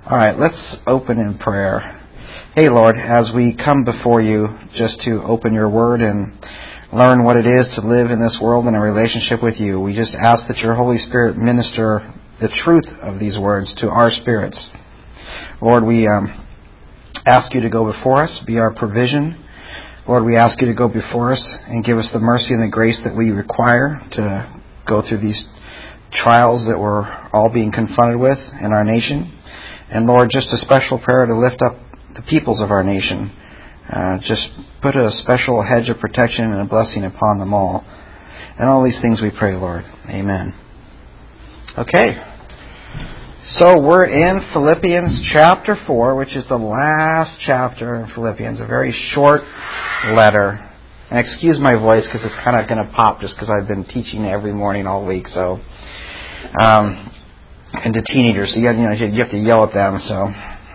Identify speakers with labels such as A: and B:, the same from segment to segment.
A: All right, let's open in prayer. Hey, Lord, as we come before you just to open your word and learn what it is to live in this world in a relationship with you, we just ask that your Holy Spirit minister the truth of these words to our spirits. Lord, we ask you to go before us, be our provision. Lord, we ask you to go before us and give us the mercy and the grace that we require to go through these trials that we're all being confronted with in our nation. And Lord, just a special prayer to lift up the peoples of our nation. Just put a special hedge of protection and a blessing upon them all. And all these things we pray, Lord. Amen. Okay. So we're in Philippians chapter 4, which is the last chapter in Philippians. A very short letter. And excuse my voice because it's kind of going to pop just because I've been teaching every morning all week. So, and to teenagers, so you have to yell at them. So,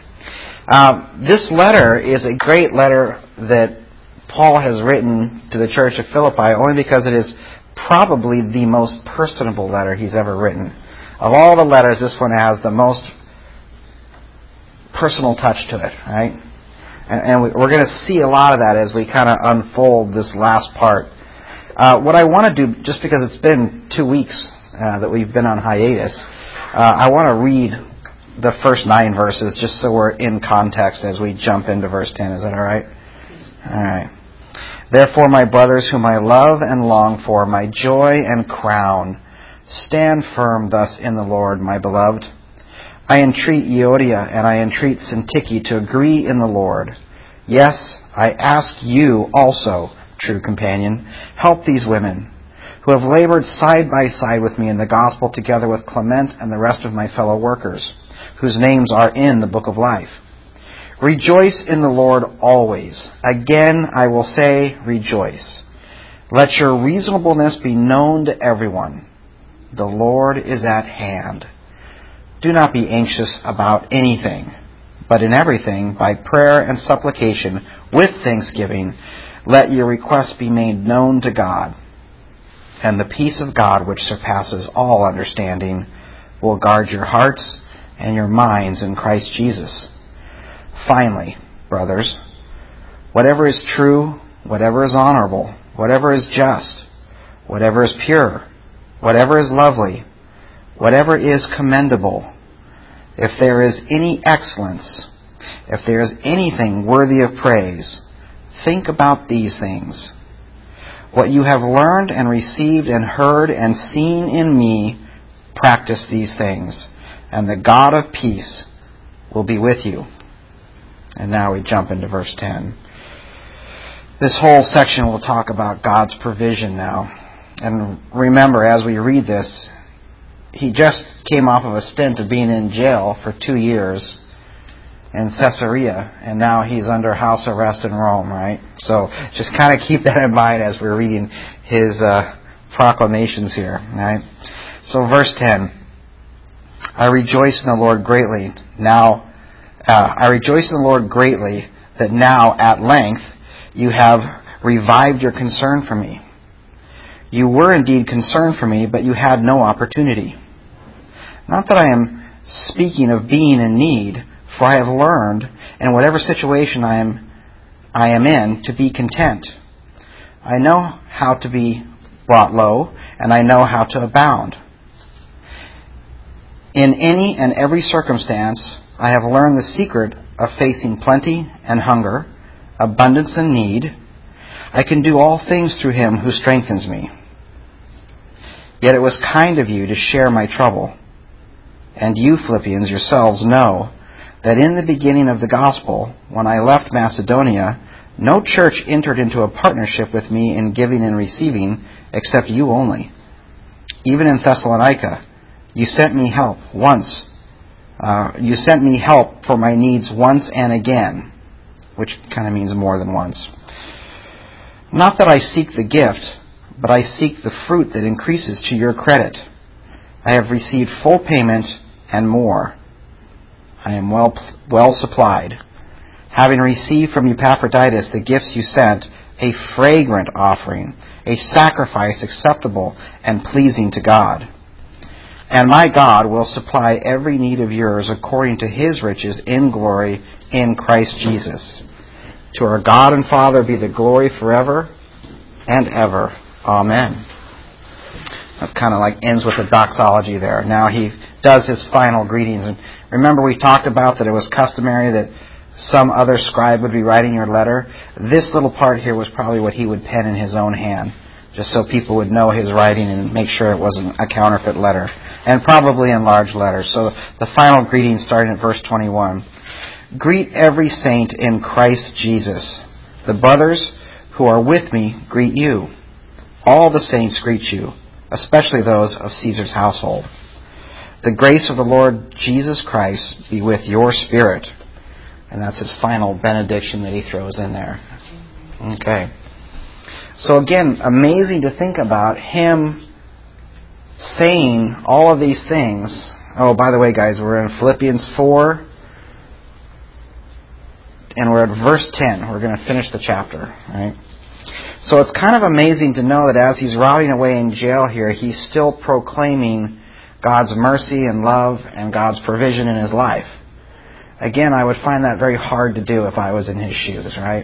A: this letter is a great letter that Paul has written to the church of Philippi, only because it is probably the most personable letter he's ever written. Of all the letters, this one has the most personal touch to it, right? And we're going to see a lot of that as we kind of unfold this last part. What I want to do, just because it's been 2 weeks that we've been on hiatus, I want to read the first 9 verses just so we're in context as we jump into verse 10. Is that all right? All right. Therefore, my brothers, whom I love and long for, my joy and crown, stand firm thus in the Lord, my beloved. I entreat Euodia and I entreat Syntyche to agree in the Lord. Yes, I ask you also, true companion, help these women, who have labored side by side with me in the gospel together with Clement and the rest of my fellow workers, whose names are in the book of life. Rejoice in the Lord always. Again, I will say, rejoice. Let your reasonableness be known to everyone. The Lord is at hand. Do not be anxious about anything, but in everything, by prayer and supplication, with thanksgiving, let your requests be made known to God. And the peace of God, which surpasses all understanding, will guard your hearts and your minds in Christ Jesus. Finally, brothers, whatever is true, whatever is honorable, whatever is just, whatever is pure, whatever is lovely, whatever is commendable, if there is any excellence, if there is anything worthy of praise, think about these things. What you have learned and received and heard and seen in me, practice these things, and the God of peace will be with you. And now we jump into verse 10. This whole section will talk about God's provision now. And remember, as we read this, he just came off of a stint of being in jail for 2 years in Caesarea, and now he's under house arrest in Rome, right? So just kind of keep that in mind as we're reading his proclamations here, right? So verse 10, I rejoice in the Lord greatly that now at length you have revived your concern for me. You were indeed concerned for me, but you had no opportunity. Not that I am speaking of being in need, for I have learned, in whatever situation I am in, to be content. I know how to be brought low, and I know how to abound. In any and every circumstance, I have learned the secret of facing plenty and hunger, abundance and need. I can do all things through him who strengthens me. Yet it was kind of you to share my trouble. And you, Philippians, yourselves know that in the beginning of the gospel, when I left Macedonia, no church entered into a partnership with me in giving and receiving except you only. Even in Thessalonica, you sent me help for my needs once and again, which kind of means more than once. Not that I seek the gift, but I seek the fruit that increases to your credit. I have received full payment and more. I am well supplied, having received from Epaphroditus the gifts you sent, a fragrant offering, a sacrifice acceptable and pleasing to God. And my God will supply every need of yours according to His riches in glory in Christ Jesus. To our God and Father be the glory forever and ever. Amen. That kind of like ends with a doxology there. Now he does his final greetings. And remember we talked about that it was customary that some other scribe would be writing your letter. This little part here was probably what he would pen in his own hand, just so people would know his writing and make sure it wasn't a counterfeit letter. And probably in large letters. So the final greeting starting at verse 21. Greet every saint in Christ Jesus. The brothers who are with me greet you. All the saints greet you, especially those of Caesar's household. The grace of the Lord Jesus Christ be with your spirit. And that's his final benediction that he throws in there. Okay. So again, amazing to think about him saying all of these things. Oh, by the way, guys, we're in Philippians 4. And we're at verse 10. We're going to finish the chapter. Right? So it's kind of amazing to know that as he's rotting away in jail here, he's still proclaiming God's mercy and love and God's provision in his life. Again, I would find that very hard to do if I was in his shoes, right?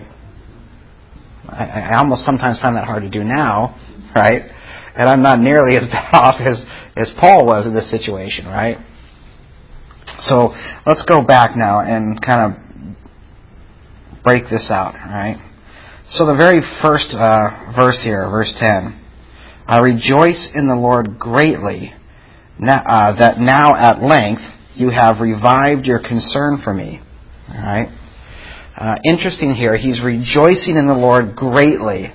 A: I almost sometimes find that hard to do now, right? And I'm not nearly as bad off as Paul was in this situation, right? So let's go back now and kind of break this out, right? So the very first verse here, verse 10. I rejoice in the Lord greatly that now at length you have revived your concern for me. All right. Interesting here, he's rejoicing in the Lord greatly.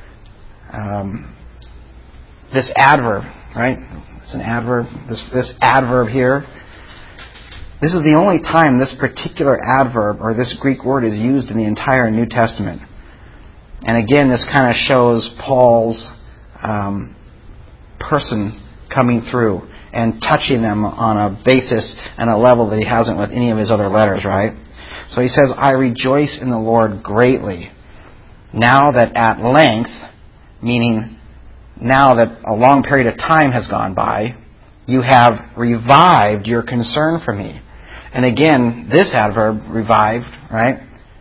A: This adverb, right? It's an adverb. This adverb here. This is the only time this particular adverb or this Greek word is used in the entire New Testament. And again, this kind of shows Paul's person coming through and touching them on a basis and a level that he hasn't with any of his other letters, right? So he says, I rejoice in the Lord greatly, now that at length, meaning now that a long period of time has gone by, you have revived your concern for me. And again, this adverb, revived, right,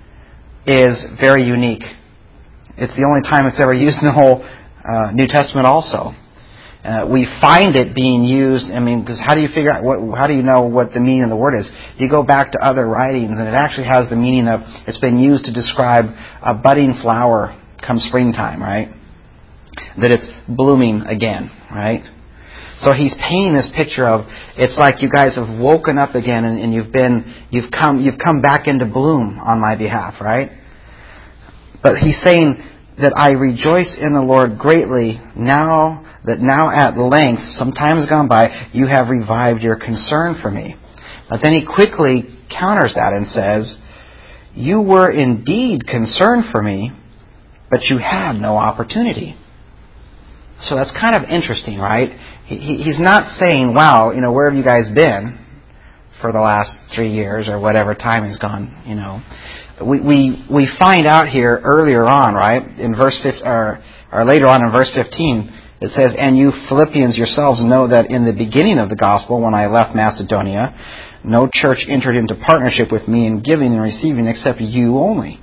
A: is very unique. It's the only time it's ever used in the whole New Testament also. We find it being used, because how do you figure out, how do you know what the meaning of the word is? You go back to other writings and it actually has the meaning of, it's been used to describe a budding flower come springtime, right? That it's blooming again, right? So he's painting this picture of, it's like you guys have woken up again and you've come back into bloom on my behalf, right? But he's saying that I rejoice in the Lord greatly now at length, some time has gone by, you have revived your concern for me. But then he quickly counters that and says, you were indeed concerned for me, but you had no opportunity. So that's kind of interesting, right? He's not saying, wow, where have you guys been for the last 3 years or whatever time has gone, We find out here earlier on, right, in verse 15, or later on in verse 15, it says, and you Philippians yourselves know that in the beginning of the gospel, when I left Macedonia, no church entered into partnership with me in giving and receiving except you only.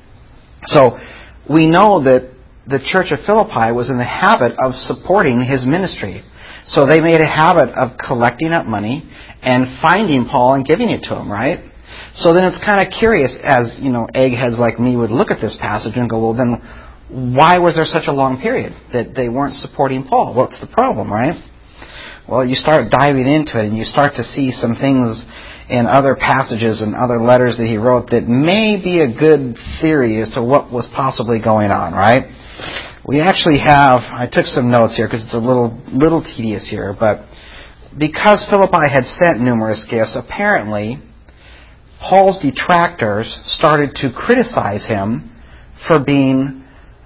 A: So we know that the church of Philippi was in the habit of supporting his ministry. So they made a habit of collecting up money and finding Paul and giving it to him, right? So then it's kind of curious, as eggheads like me would look at this passage and go, well, then why was there such a long period that they weren't supporting Paul? What's the problem, right? Well, you start diving into it and you start to see some things in other passages and other letters that he wrote that may be a good theory as to what was possibly going on, right? We actually have, I took some notes here because it's a little tedious here, but because Philippi had sent numerous gifts, apparently Paul's detractors started to criticize him for being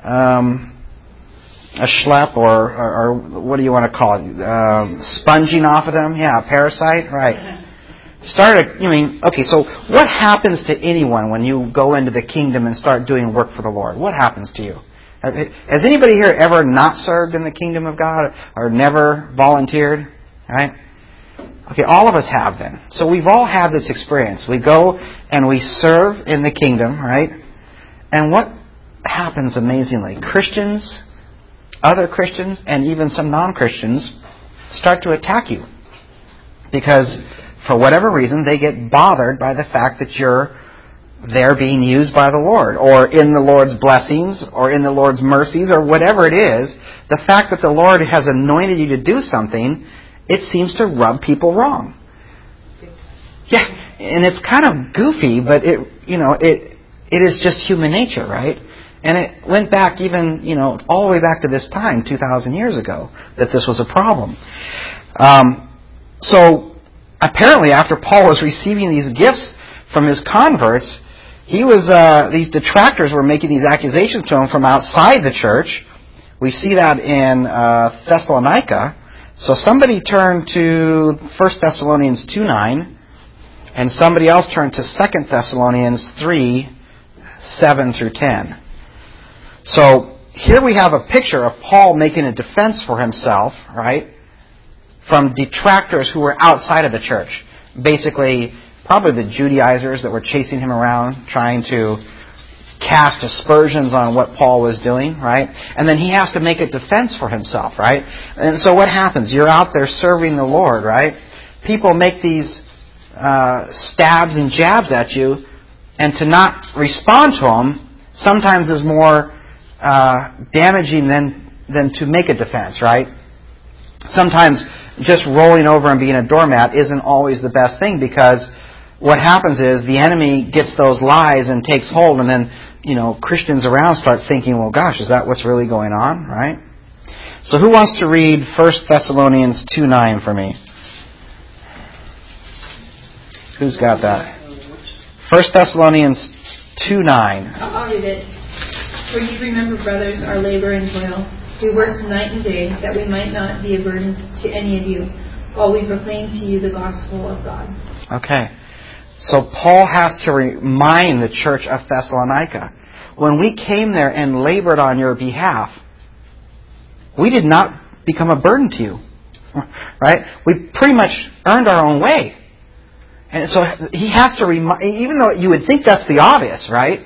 A: a schlep or what do you want to call it? Sponging off of them? Yeah, a parasite? Right. Okay, so what happens to anyone when you go into the kingdom and start doing work for the Lord? What happens to you? Has anybody here ever not served in the kingdom of God or never volunteered? Right? Okay, all of us have been. So we've all had this experience. We go and we serve in the kingdom, right? And what happens amazingly? Christians, other Christians, and even some non-Christians start to attack you. Because for whatever reason, they get bothered by the fact that you're there being used by the Lord, or in the Lord's blessings, or in the Lord's mercies, or whatever it is. The fact that the Lord has anointed you to do something, it seems to rub people wrong. Yeah, and it's kind of goofy, but it is just human nature, right? And it went back even, all the way back to this time, 2,000 years ago, that this was a problem. So apparently, after Paul was receiving these gifts from his converts, these detractors were making these accusations to him from outside the church. We see that in Thessalonica. So somebody turned to 1 Thessalonians 2:9, and somebody else turned to 2 Thessalonians 3:7 through 10. So here we have a picture of Paul making a defense for himself, right, from detractors who were outside of the church. Basically, probably the Judaizers that were chasing him around, trying to cast aspersions on what Paul was doing, right? And then he has to make a defense for himself, right? And so what happens? You're out there serving the Lord, right? People make these stabs and jabs at you, and to not respond to them sometimes is more damaging than to make a defense, right? Sometimes just rolling over and being a doormat isn't always the best thing, because what happens is the enemy gets those lies and takes hold, and then Christians around start thinking, well, gosh, is that what's really going on, right? So who wants to read 1 Thessalonians 2:9 for me? Who's got that? 1 Thessalonians 2:9.
B: I'll read it. For you remember, brothers, our labor and toil. We work night and day, that we might not be a burden to any of you, while we proclaim to you the gospel of God.
A: Okay. So Paul has to remind the church of Thessalonica, when we came there and labored on your behalf, we did not become a burden to you. Right? We pretty much earned our own way. And so he has to remind, even though you would think that's the obvious, right?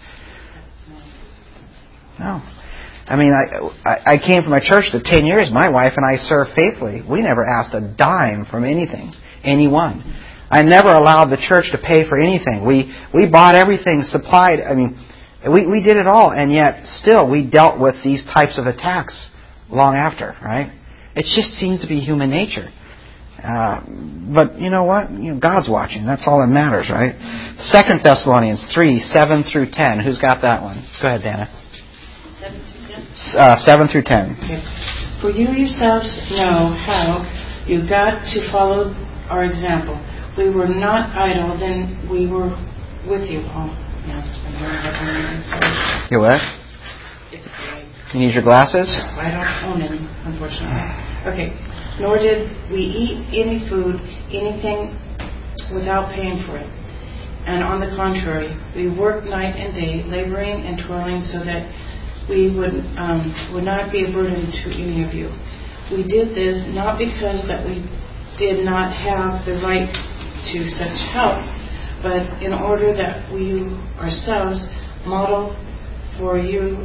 A: No. I mean, I came from a church that 10 years, my wife and I served faithfully. We never asked a dime from anyone. I never allowed the church to pay for anything. We bought everything, supplied. I mean, we did it all, and yet still we dealt with these types of attacks long after, right? It just seems to be human nature. But you know what? God's watching. That's all that matters, right? 2 Thessalonians 3:7 through 10. Who's got that one? Go ahead, Dana.
C: 7 through 10?
A: 7 through 10.
C: Okay. For you yourselves know how you got to follow our example. We were not idle, then we were with you. Oh, no.
A: You what? You need your glasses?
C: I don't own any, unfortunately. Okay. Nor did we eat any food, anything without paying for it. And on the contrary, we worked night and day, laboring and toiling so that we would not be a burden to any of you. We did this not because that we did not have the right to such help, but in order that we ourselves model for you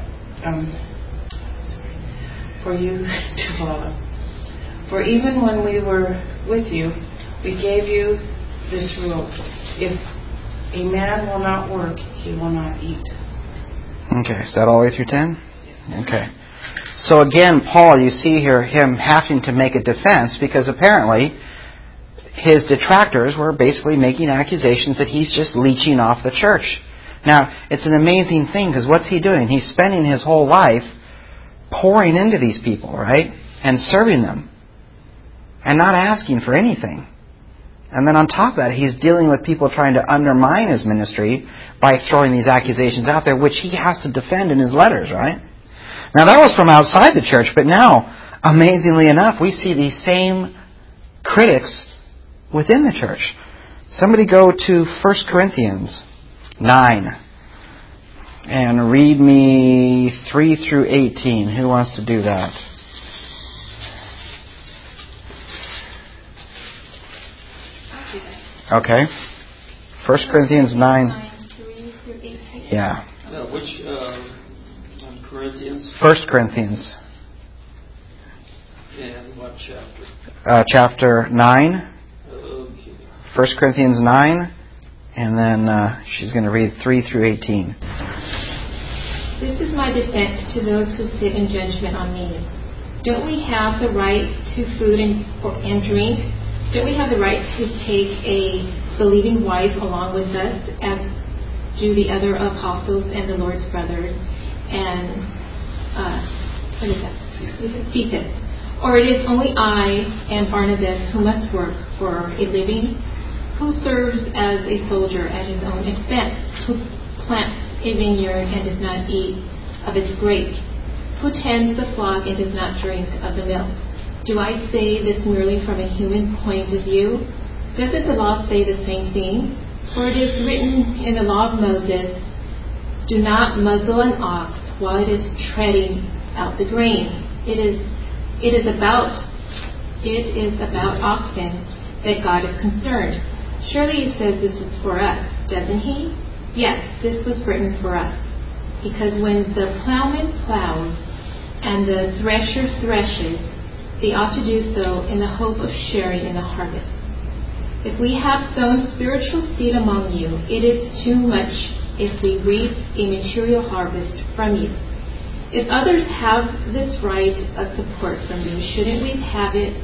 C: to follow. For even when we were with you, we gave you this rule: if a man will not work, he will not eat.
A: Okay, is that all the way through 10? Yes. Okay. So again, Paul, you see here him having to make a defense, because apparently his detractors were basically making accusations that he's just leeching off the church. Now, it's an amazing thing, because what's he doing? He's spending his whole life pouring into these people, right? And serving them. And not asking for anything. And then on top of that, he's dealing with people trying to undermine his ministry by throwing these accusations out there, which he has to defend in his letters, right? Now, that was from outside the church, but now, amazingly enough, we see these same critics within the church. Somebody go to 1 Corinthians 9 and read me 3 through 18. Who wants to do that? Okay. 1 Corinthians 9.
B: 3 through 18.
A: Yeah.
D: Which Corinthians?
A: 1 Corinthians.
D: And what chapter?
A: Chapter 9.
D: Okay.
A: 1 Corinthians 9. And then she's going to read 3 through 18.
B: This is my defense to those who sit in judgment on me. Don't we have the right to food and drink? Don't we have the right to take a believing wife along with us, as do the other apostles and the Lord's brothers, and what is that? Cephas. Or it is only I and Barnabas who must work for a living? Who serves as a soldier at his own expense? Who plants a vineyard and does not eat of its grapes? Who tends the flock and does not drink of the milk? Do I say this merely from a human point of view? Doesn't the law say the same thing? For it is written in the law of Moses, do not muzzle an ox while it is treading out the grain. It is about oxen that God is concerned. Surely he says this is for us, doesn't he? Yes, this was written for us. Because when the plowman plows and the thresher threshes, they ought to do so in the hope of sharing in the harvest. If we have sown spiritual seed among you, it is too much if we reap a material harvest from you. If others have this right of support from you, shouldn't we have it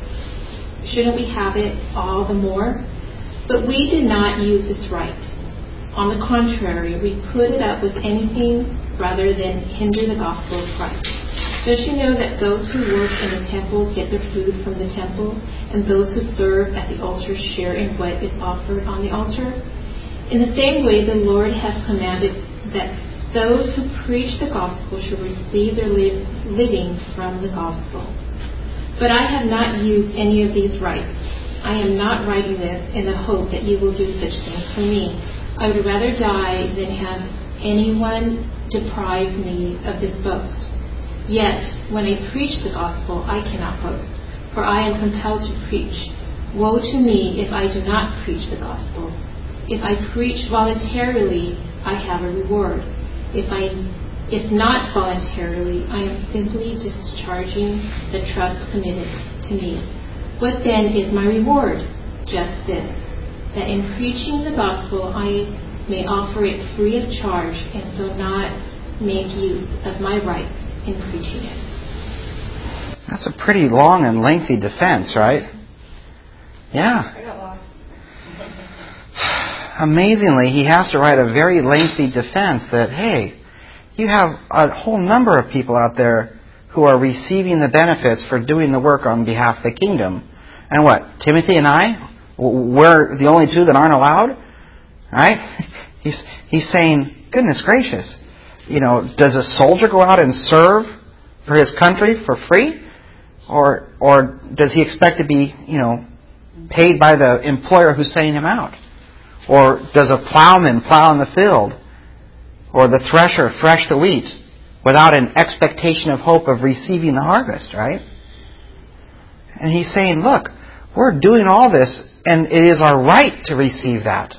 B: all the more? But we did not use this right. On the contrary, we put it up with anything rather than hinder the gospel of Christ. Don't you know that those who work in the temple get their food from the temple, and those who serve at the altar share in what is offered on the altar? In the same way, the Lord has commanded that those who preach the gospel should receive their living from the gospel. But I have not used any of these rights. I am not writing this in the hope that you will do such things for me. I would rather die than have anyone deprive me of this boast. Yet, when I preach the gospel, I cannot boast, for I am compelled to preach. Woe to me if I do not preach the gospel. If I preach voluntarily, I have a reward. If not voluntarily, I am simply discharging the trust committed to me. What then is my reward? Just this, that in preaching the gospel I may offer it free of charge, and so not make use of my rights in preaching it.
A: That's a pretty long and lengthy defense, right? Yeah.
B: I got lost.
A: Amazingly, he has to write a very lengthy defense that, hey, you have a whole number of people out there who are receiving the benefits for doing the work on behalf of the kingdom. And what? Timothy and I? We're the only two that aren't allowed? Right? He's saying, goodness gracious, does a soldier go out and serve for his country for free? Or does he expect to be, paid by the employer who's sending him out? Or does a plowman plow in the field? Or the thresher thresh the wheat without an expectation of hope of receiving the harvest, right? And he's saying, look, we're doing all this, and it is our right to receive that.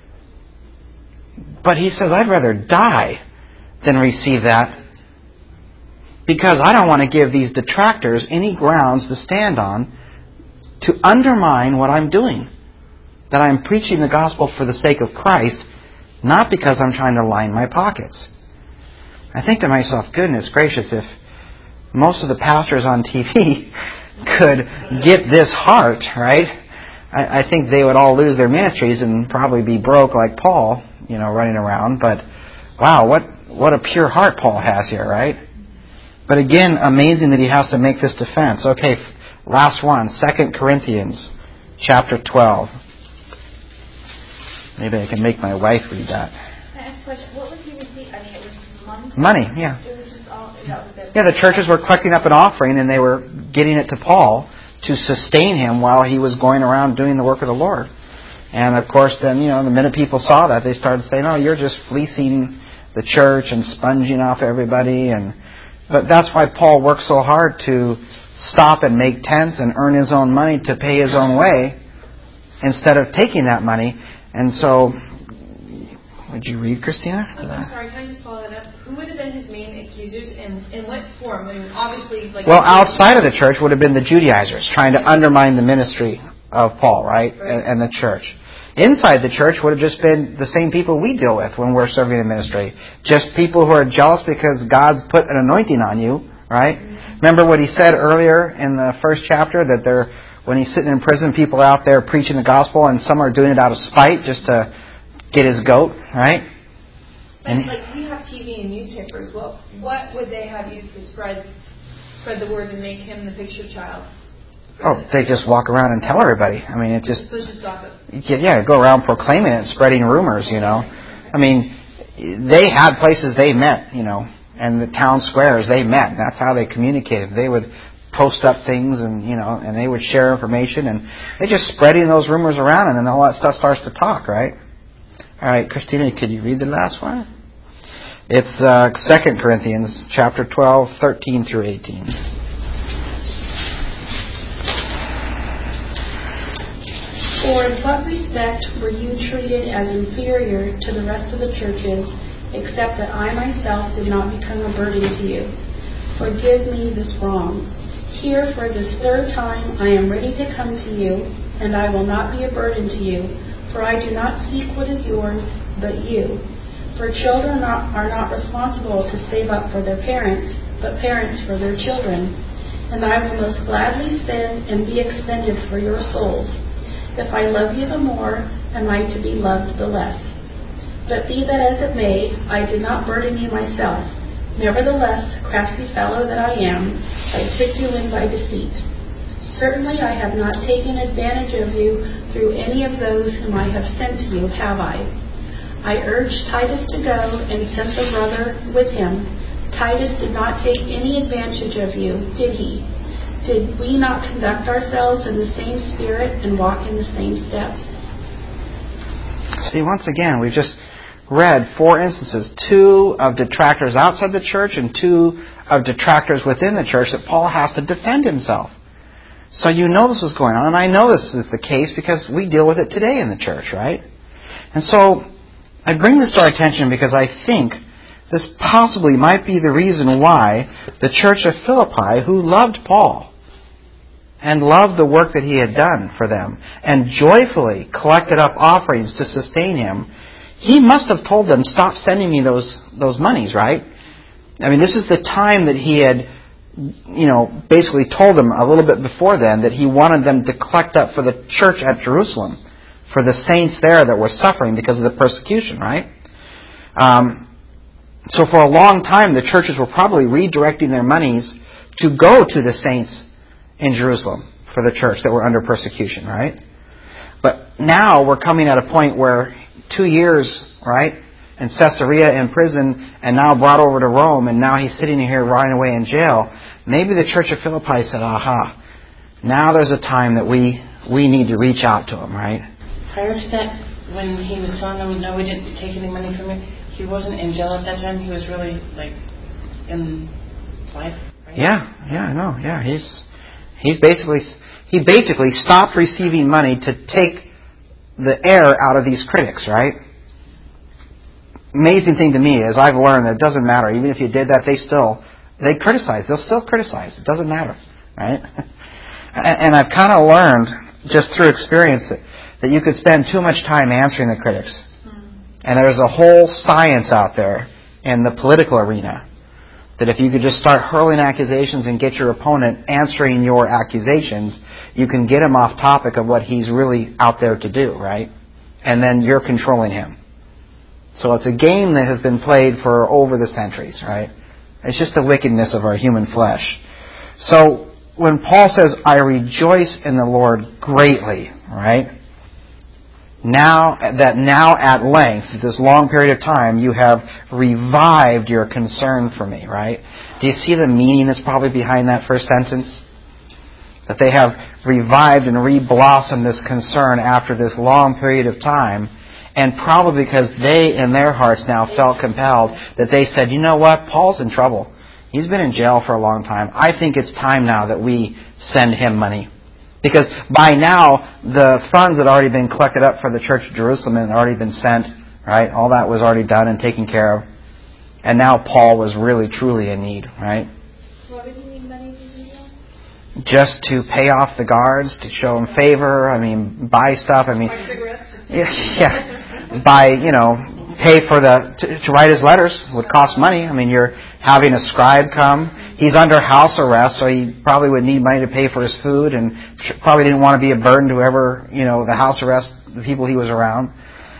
A: But he says, I'd rather die than receive that, because I don't want to give these detractors any grounds to stand on to undermine what I'm doing. That I'm preaching the gospel for the sake of Christ, not because I'm trying to line my pockets. I think to myself, goodness gracious, if most of the pastors on TV could get this heart, right? I think they would all lose their ministries and probably be broke like Paul, running around. But wow, what a pure heart Paul has here, right? But again, amazing that he has to make this defense. Okay, last one, 2 Corinthians chapter 12. Maybe I can make my wife read that.
E: Can I ask a question? What was he receiving? I mean, it was money?
A: Money, yeah.
E: It was just all... That was it.
A: Yeah, the churches were collecting up an offering, and they were getting it to Paul to sustain him while he was going around doing the work of the Lord. And of course, then, the minute people saw that, they started saying, oh, you're just fleecing the church and sponging off everybody. But that's why Paul worked so hard to stop and make tents and earn his own money to pay his own way instead of taking that money. And so, would you read, Christina?
F: I'm sorry, can I just follow that up? Who would have been his main accusers, and in what form? I mean, obviously, like...
A: Well, outside of the church would have been the Judaizers, trying to undermine the ministry of Paul, right? And the church. Inside the church would have just been the same people we deal with when we're serving in ministry. Just people who are jealous because God's put an anointing on you, right? Mm-hmm. Remember what he said earlier in the first chapter, that when he's sitting in prison, people are out there preaching the gospel, and some are doing it out of spite just to get his goat, right?
F: And like we have TV and newspapers. Well, what would they have used to spread the word and make him the picture child?
A: Oh, they just walk around and tell everybody. I mean, it just...
F: So it's just gossip.
A: Yeah, go around proclaiming it, spreading rumors, you know. I mean, they had places they met, you know, and the town squares they met. That's how they communicated. They would post up things and, you know, and they would share information, and they're just spreading those rumors around, and then all that stuff starts to talk, right? All right, Christina, could you read the last one? It's 2 Corinthians chapter 12, 13 through 18.
G: For in what respect were you treated as inferior to the rest of the churches, except that I myself did not become a burden to you? Forgive me this wrong. Here for this third time I am ready to come to you, and I will not be a burden to you, for I do not seek what is yours, but you. For children are not responsible to save up for their parents, but parents for their children. And I will most gladly spend and be expended for your souls. If I love you the more, am I to be loved the less? But be that as it may, I did not burden you myself. Nevertheless, crafty fellow that I am, I took you in by deceit. Certainly I have not taken advantage of you through any of those whom I have sent to you, have I? I urged Titus to go and sent a brother with him. Titus did not take any advantage of you, did he? Did we not conduct ourselves in the same spirit and walk in the same steps?
A: See, once again, we've just read 4 instances, 2 of detractors outside the church and 2 of detractors within the church that Paul has to defend himself. So you know this was going on, and I know this is the case because we deal with it today in the church, right? And so I bring this to our attention because I think this possibly might be the reason why the church of Philippi, who loved Paul and loved the work that he had done for them and joyfully collected up offerings to sustain him, he must have told them, stop sending me those monies, right? I mean, this is the time that he had, you know, basically told them a little bit before then that he wanted them to collect up for the church at Jerusalem, for the saints there that were suffering because of the persecution, right? So for a long time, the churches were probably redirecting their monies to go to the saints in Jerusalem for the church that were under persecution, right? But now we're coming at a point where 2 years, right, in Caesarea in prison, and now brought over to Rome, and now he's sitting here rotting away in jail. Maybe the church of Philippi said, aha, now there's a time that we need to reach out to him, right?
C: Prior to that, when he was telling them, no, we didn't take any money from you, he wasn't in jail at that time. He was really, like, in life, right?
A: Yeah, I know. Yeah, he basically stopped receiving money to take the air out of these critics, right? Amazing thing to me is I've learned that it doesn't matter. Even if you did that, they criticize. They'll still criticize. It doesn't matter, right? And I've kind of learned just through experience that you could spend too much time answering the critics. And there's a whole science out there in the political arena that if you could just start hurling accusations and get your opponent answering your accusations, you can get him off topic of what he's really out there to do, right? And then you're controlling him. So it's a game that has been played for over the centuries, right? It's just the wickedness of our human flesh. So when Paul says, I rejoice in the Lord greatly, right? Now at length, this long period of time, you have revived your concern for me, right? Do you see the meaning that's probably behind that first sentence? That they have revived and re-blossomed this concern after this long period of time, and probably because they in their hearts now felt compelled that they said, you know what, Paul's in trouble. He's been in jail for a long time. I think it's time now that we send him money. Because by now, the funds had already been collected up for the Church of Jerusalem and had already been sent, right? All that was already done and taken care of. And now Paul was really, truly in need, right?
E: Why would he need money to do that?
A: Just to pay off the guards, to show them favor, buy stuff,
F: Buy cigarettes.
A: yeah, buy, pay for to write his letters would cost money. You're having a scribe come. He's under house arrest, so he probably would need money to pay for his food, and probably didn't want to be a burden to whoever, the house arrest, the people he was around.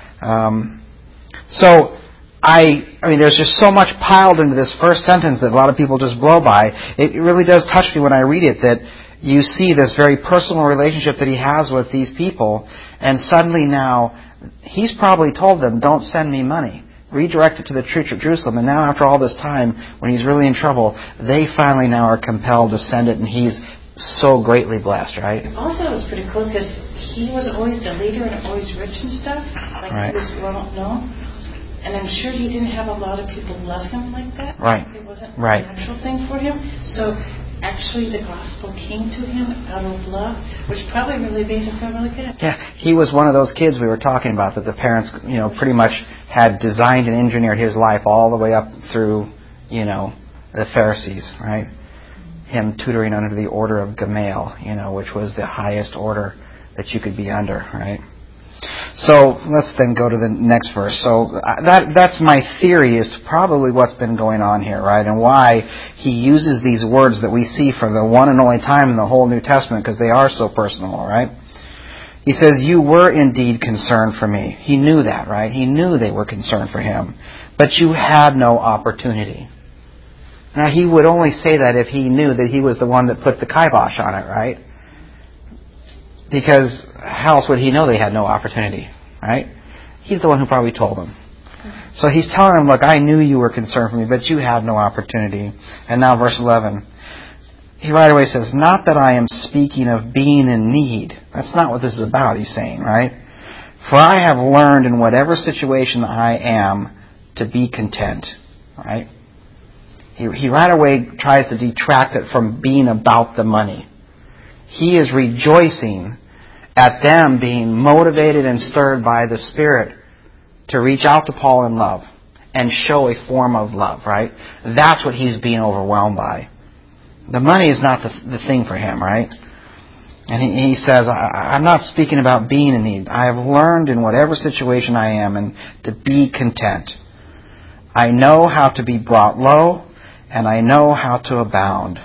A: There's just so much piled into this first sentence that a lot of people just blow by. It really does touch me when I read it, that you see this very personal relationship that he has with these people, and suddenly now, he's probably told them, don't send me money. Redirect it to the Church of Jerusalem. And now after all this time, when he's really in trouble, they finally now are compelled to send it, and he's so greatly blessed, right?
C: Also, it was pretty cool because he was always the leader and always rich and stuff.
A: Right.
C: He was well known. And I'm sure he didn't have a lot of people love him like that.
A: Right.
C: It wasn't
A: Right.
C: a natural thing for him. So actually the gospel came to him out of love, which probably really made him feel really good.
A: Yeah, he was one of those kids we were talking about that the parents, pretty much had designed and engineered his life all the way up through, the Pharisees, right? Him tutoring under the order of Gamaliel, which was the highest order that you could be under, right? So let's then go to the next verse. So that's my theory as to probably what's been going on here, right? And why he uses these words that we see for the one and only time in the whole New Testament, because they are so personal, right? He says, you were indeed concerned for me. He knew that, right? He knew they were concerned for him. But you had no opportunity. Now, he would only say that if he knew that he was the one that put the kibosh on it, right? Because how else would he know they had no opportunity, right? He's the one who probably told them. So he's telling them, look, I knew you were concerned for me, but you had no opportunity. And now verse 11. He right away says, not that I am speaking of being in need. That's not what this is about, he's saying, right? For I have learned in whatever situation I am to be content, right? He right away tries to detract it from being about the money. He is rejoicing at them being motivated and stirred by the Spirit to reach out to Paul in love and show a form of love, right? That's what he's being overwhelmed by. The money is not the thing for him, right? And he says, I'm not speaking about being in need. I have learned in whatever situation I am and to be content. I know how to be brought low, and I know how to abound.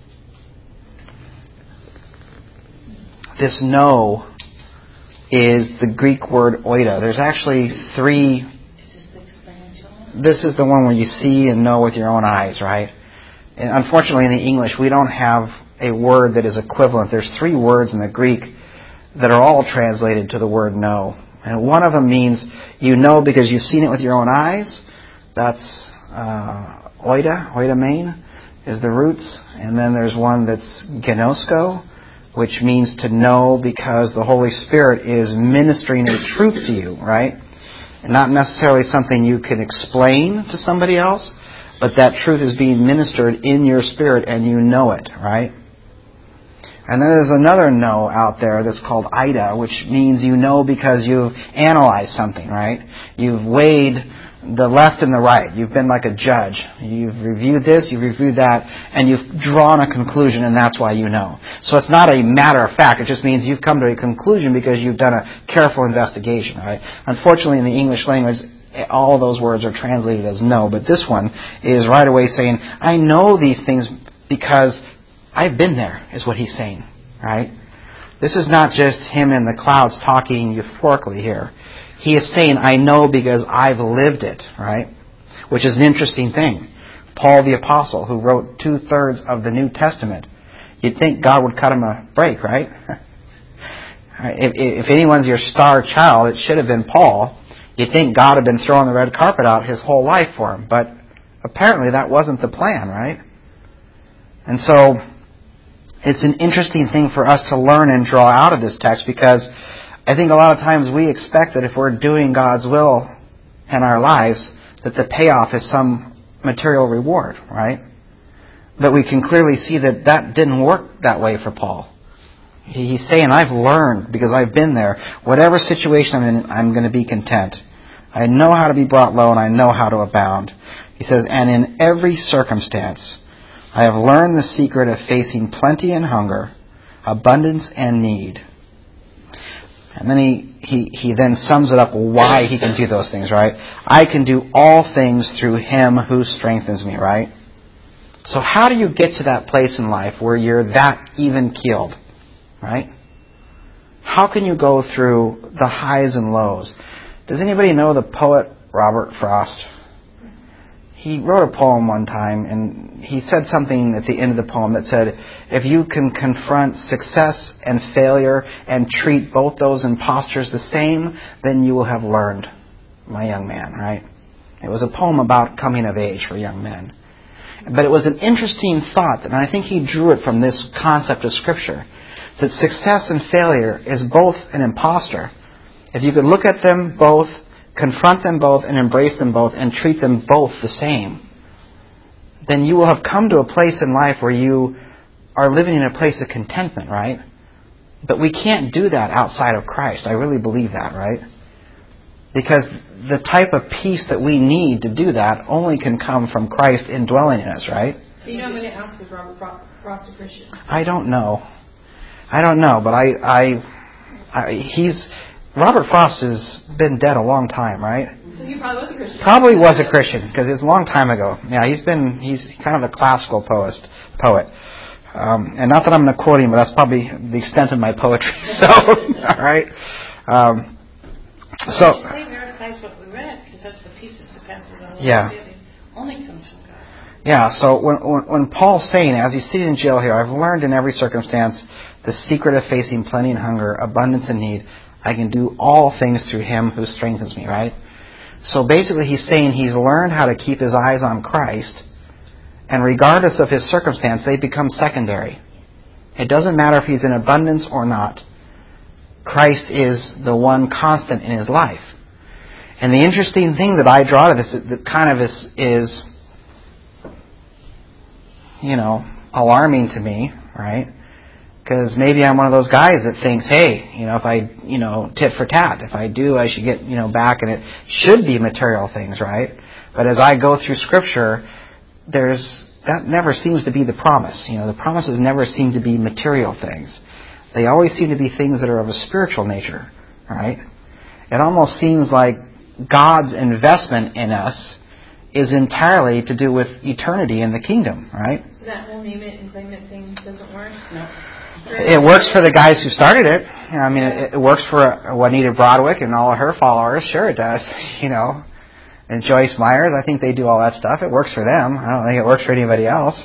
A: This know is the Greek word oida. There's actually three.
C: Is this the experiential?
A: This is the one where you see and know with your own eyes, right? And unfortunately, in the English, we don't have a word that is equivalent. There's three words in the Greek that are all translated to the word know. And one of them means you know because you've seen it with your own eyes. That's oida. Oidamein is the roots. And then there's one that's gnosko, which means to know because the Holy Spirit is ministering a truth to you, right? And not necessarily something you can explain to somebody else, but that truth is being ministered in your spirit and you know it, right? And then there's another know out there that's called ida, which means you know because you've analyzed something, right? You've weighed the left and the right. You've been like a judge. You've reviewed this, you've reviewed that, and you've drawn a conclusion, and that's why you know. So it's not a matter of fact. It just means you've come to a conclusion because you've done a careful investigation, right? Unfortunately, in the English language, all of those words are translated as know, but this one is right away saying, I know these things because I've been there, is what he's saying, right? This is not just him in the clouds talking euphorically here. He is saying, I know because I've lived it, right? Which is an interesting thing. Paul the Apostle, who wrote 2/3 of the New Testament, you'd think God would cut him a break, right? If anyone's your star child, it should have been Paul. You'd think God had been throwing the red carpet out his whole life for him. But apparently that wasn't the plan, right? And so it's an interesting thing for us to learn and draw out of this text, because I think a lot of times we expect that if we're doing God's will in our lives, that the payoff is some material reward, right? But we can clearly see that that didn't work that way for Paul. He's saying, I've learned, because I've been there. Whatever situation I'm in, I'm going to be content. I know how to be brought low, and I know how to abound. He says, and in every circumstance, I have learned the secret of facing plenty and hunger, abundance and need. And then he then sums it up why he can do those things, right? I can do all things through Him who strengthens me, right? So how do you get to that place in life where you're that even-keeled, right? How can you go through the highs and lows? Does anybody know the poet Robert Frost? He wrote a poem one time, and he said something at the end of the poem that said, if you can confront success and failure and treat both those imposters the same, then you will have learned, my young man, right? It was a poem about coming of age for young men. But it was an interesting thought, and I think he drew it from this concept of Scripture, that success and failure is both an imposter. If you could look at them both, confront them both, and embrace them both, and treat them both the same, then you will have come to a place in life where you are living in a place of contentment, right? But we can't do that outside of Christ. I really believe that, right? Because the type of peace that we need to do that only can come from Christ indwelling in us, right?
F: So you know I'm going to ask, was Robert Frost a Christian?
A: I don't know, but he's... Robert Frost has been dead a long time, right?
F: So he probably was a Christian.
A: Probably was a Christian, because it's a long time ago. Yeah, he's kind of a classical poet. And not that I'm going to quote him, but that's probably the extent of my poetry. So, all right. So.
C: Just say verifies what we read, because that's the piece that surpasses all
A: understanding.
C: Only comes from God.
A: Yeah. So when Paul's saying, as he's sitting in jail here, I've learned in every circumstance the secret of facing plenty and hunger, abundance and need. I can do all things through Him who strengthens me, right? So basically he's saying he's learned how to keep his eyes on Christ, and regardless of his circumstance, they become secondary. It doesn't matter if he's in abundance or not. Christ is the one constant in his life. And the interesting thing that I draw to this that kind of is alarming to me, right? Because maybe I'm one of those guys that thinks, hey, if I, tit for tat, if I do, I should get, back, and it should be material things, right? But as I go through Scripture, that never seems to be the promise. The promises never seem to be material things. They always seem to be things that are of a spiritual nature, right? It almost seems like God's investment in us is entirely to do with eternity in the kingdom, right?
F: So that whole name it and claim it thing doesn't work? No.
A: It works for the guys who started it. I mean, it works for Juanita Broadwick and all of her followers. Sure it does, And Joyce Myers, I think they do all that stuff. It works for them. I don't think it works for anybody else.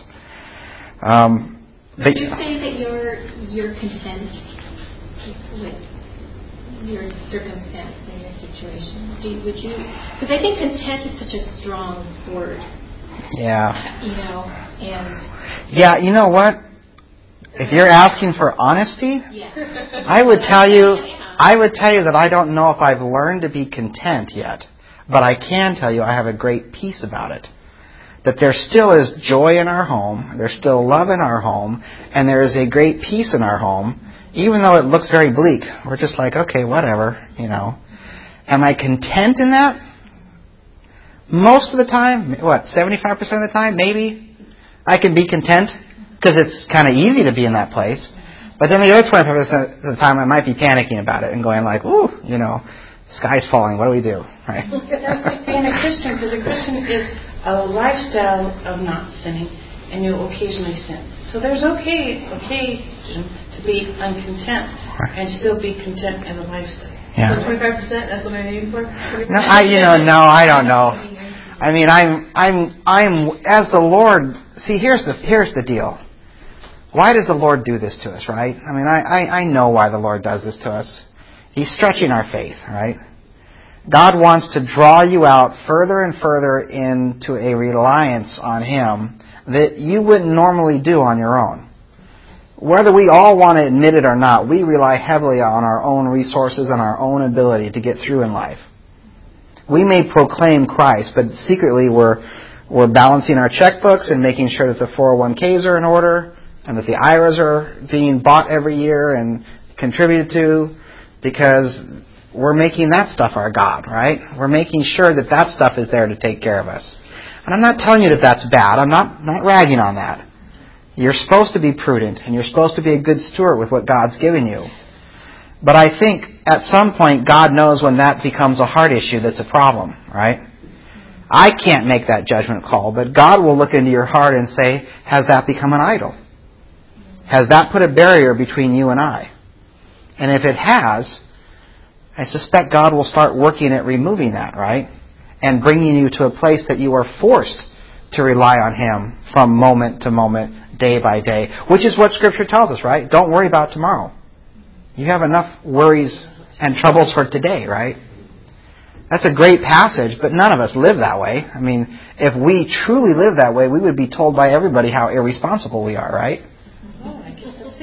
B: Would you say that you're content with your circumstance and your situation? Would you? Because I think content is such a strong word.
A: Yeah.
B: And.
A: Yeah, you know what? If you're asking for honesty,
B: yeah.
A: I would tell you that I don't know if I've learned to be content yet, but I can tell you I have a great peace about it. That there still is joy in our home, there's still love in our home, and there is a great peace in our home, even though it looks very bleak. We're just like, okay, whatever, Am I content in that? Most of the time, 75% of the time, maybe, I can be content. Because it's kind of easy to be in that place. But then the other 25% of the time I might be panicking about it and going like, ooh, sky's falling, what do we do? Right?
C: That's like being a Christian, because a Christian is a lifestyle of not sinning, and you'll occasionally sin. So there's occasion to be uncontent and still be content as a lifestyle.
F: Yeah. So 25%, that's what I'm aiming for?
A: No, I don't know. I mean, I'm as the Lord. See, here's the deal. Why does the Lord do this to us, right? I mean, I know why the Lord does this to us. He's stretching our faith, right? God wants to draw you out further and further into a reliance on Him that you wouldn't normally do on your own. Whether we all want to admit it or not, we rely heavily on our own resources and our own ability to get through in life. We may proclaim Christ, but secretly we're balancing our checkbooks and making sure that the 401ks are in order, and that the IRAs are being bought every year and contributed to, because we're making that stuff our God, right? We're making sure that that stuff is there to take care of us. And I'm not telling you that that's bad. I'm not ragging on that. You're supposed to be prudent, and you're supposed to be a good steward with what God's given you. But I think at some point God knows when that becomes a heart issue that's a problem, right? I can't make that judgment call, but God will look into your heart and say, has that become an idol? Has that put a barrier between you and I? And if it has, I suspect God will start working at removing that, right? And bringing you to a place that you are forced to rely on Him from moment to moment, day by day, which is what Scripture tells us, right? Don't worry about tomorrow. You have enough worries and troubles for today, right? That's a great passage, but none of us live that way. I mean, if we truly live that way, we would be told by everybody how irresponsible we are, right?
C: Oh, I guess that's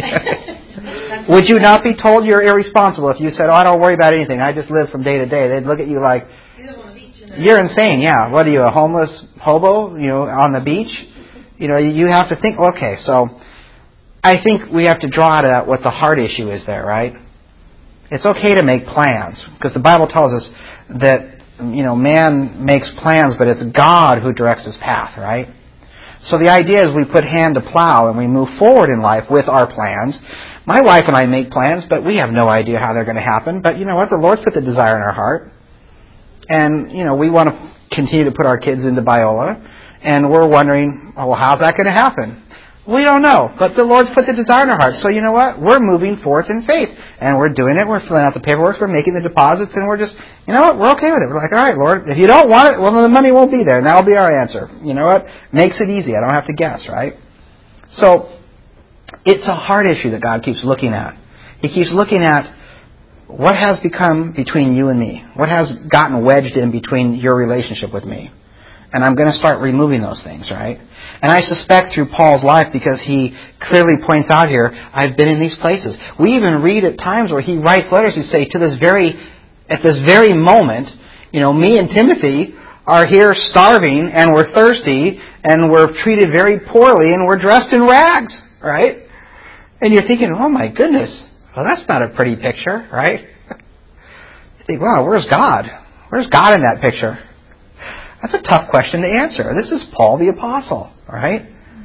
C: it.
A: Would you not be told you're irresponsible if you said, I don't worry about anything, I just live from day to day? They'd look at you like, you're insane, yeah. What are you, a homeless hobo, on the beach? You have to think, okay, so I think we have to draw out of that what the heart issue is there, right? It's okay to make plans, because the Bible tells us that, man makes plans, but it's God who directs his path, right? So the idea is we put hand to plow and we move forward in life with our plans. My wife and I make plans, but we have no idea how they're going to happen. But you know what? The Lord's put the desire in our heart. And, we want to continue to put our kids into Biola. And we're wondering, well, how's that going to happen? We don't know. But the Lord's put the desire in our heart. So you know what? We're moving forth in faith. And we're doing it. We're filling out the paperwork. We're making the deposits. And we're just, you know what? We're okay with it. We're like, all right, Lord, if you don't want it, well, then the money won't be there. And that'll be our answer. You know what? Makes it easy. I don't have to guess, right? So it's a heart issue that God keeps looking at. He keeps looking at what has become between you and me. What has gotten wedged in between your relationship with me. And I'm going to start removing those things, right? And I suspect through Paul's life, because he clearly points out here, I've been in these places. We even read at times where he writes letters and say, at this very moment, me and Timothy are here starving and we're thirsty and we're treated very poorly and we're dressed in rags, right? And you're thinking, oh my goodness, well that's not a pretty picture, right? You think, wow, where's God? Where's God in that picture? That's a tough question to answer. This is Paul the Apostle, right?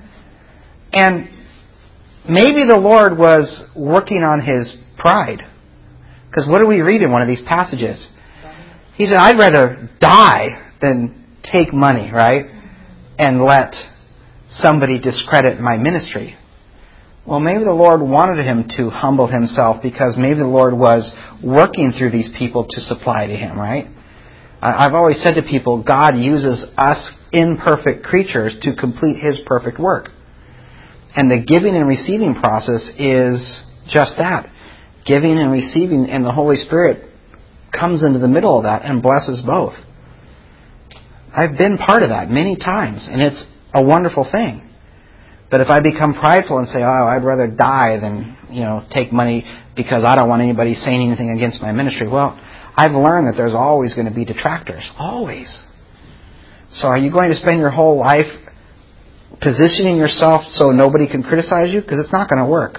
A: And maybe the Lord was working on his pride. Because what do we read in one of these passages? He said, I'd rather die than take money, right? And let somebody discredit my ministry. Well, maybe the Lord wanted him to humble himself because maybe the Lord was working through these people to supply to him, right? I've always said to people, God uses us imperfect creatures to complete His perfect work. And the giving and receiving process is just that. Giving and receiving, and the Holy Spirit comes into the middle of that and blesses both. I've been part of that many times, and it's a wonderful thing. But if I become prideful and say, I'd rather die than, take money because I don't want anybody saying anything against my ministry, well, I've learned that there's always going to be detractors. Always. So are you going to spend your whole life positioning yourself so nobody can criticize you? Because it's not going to work.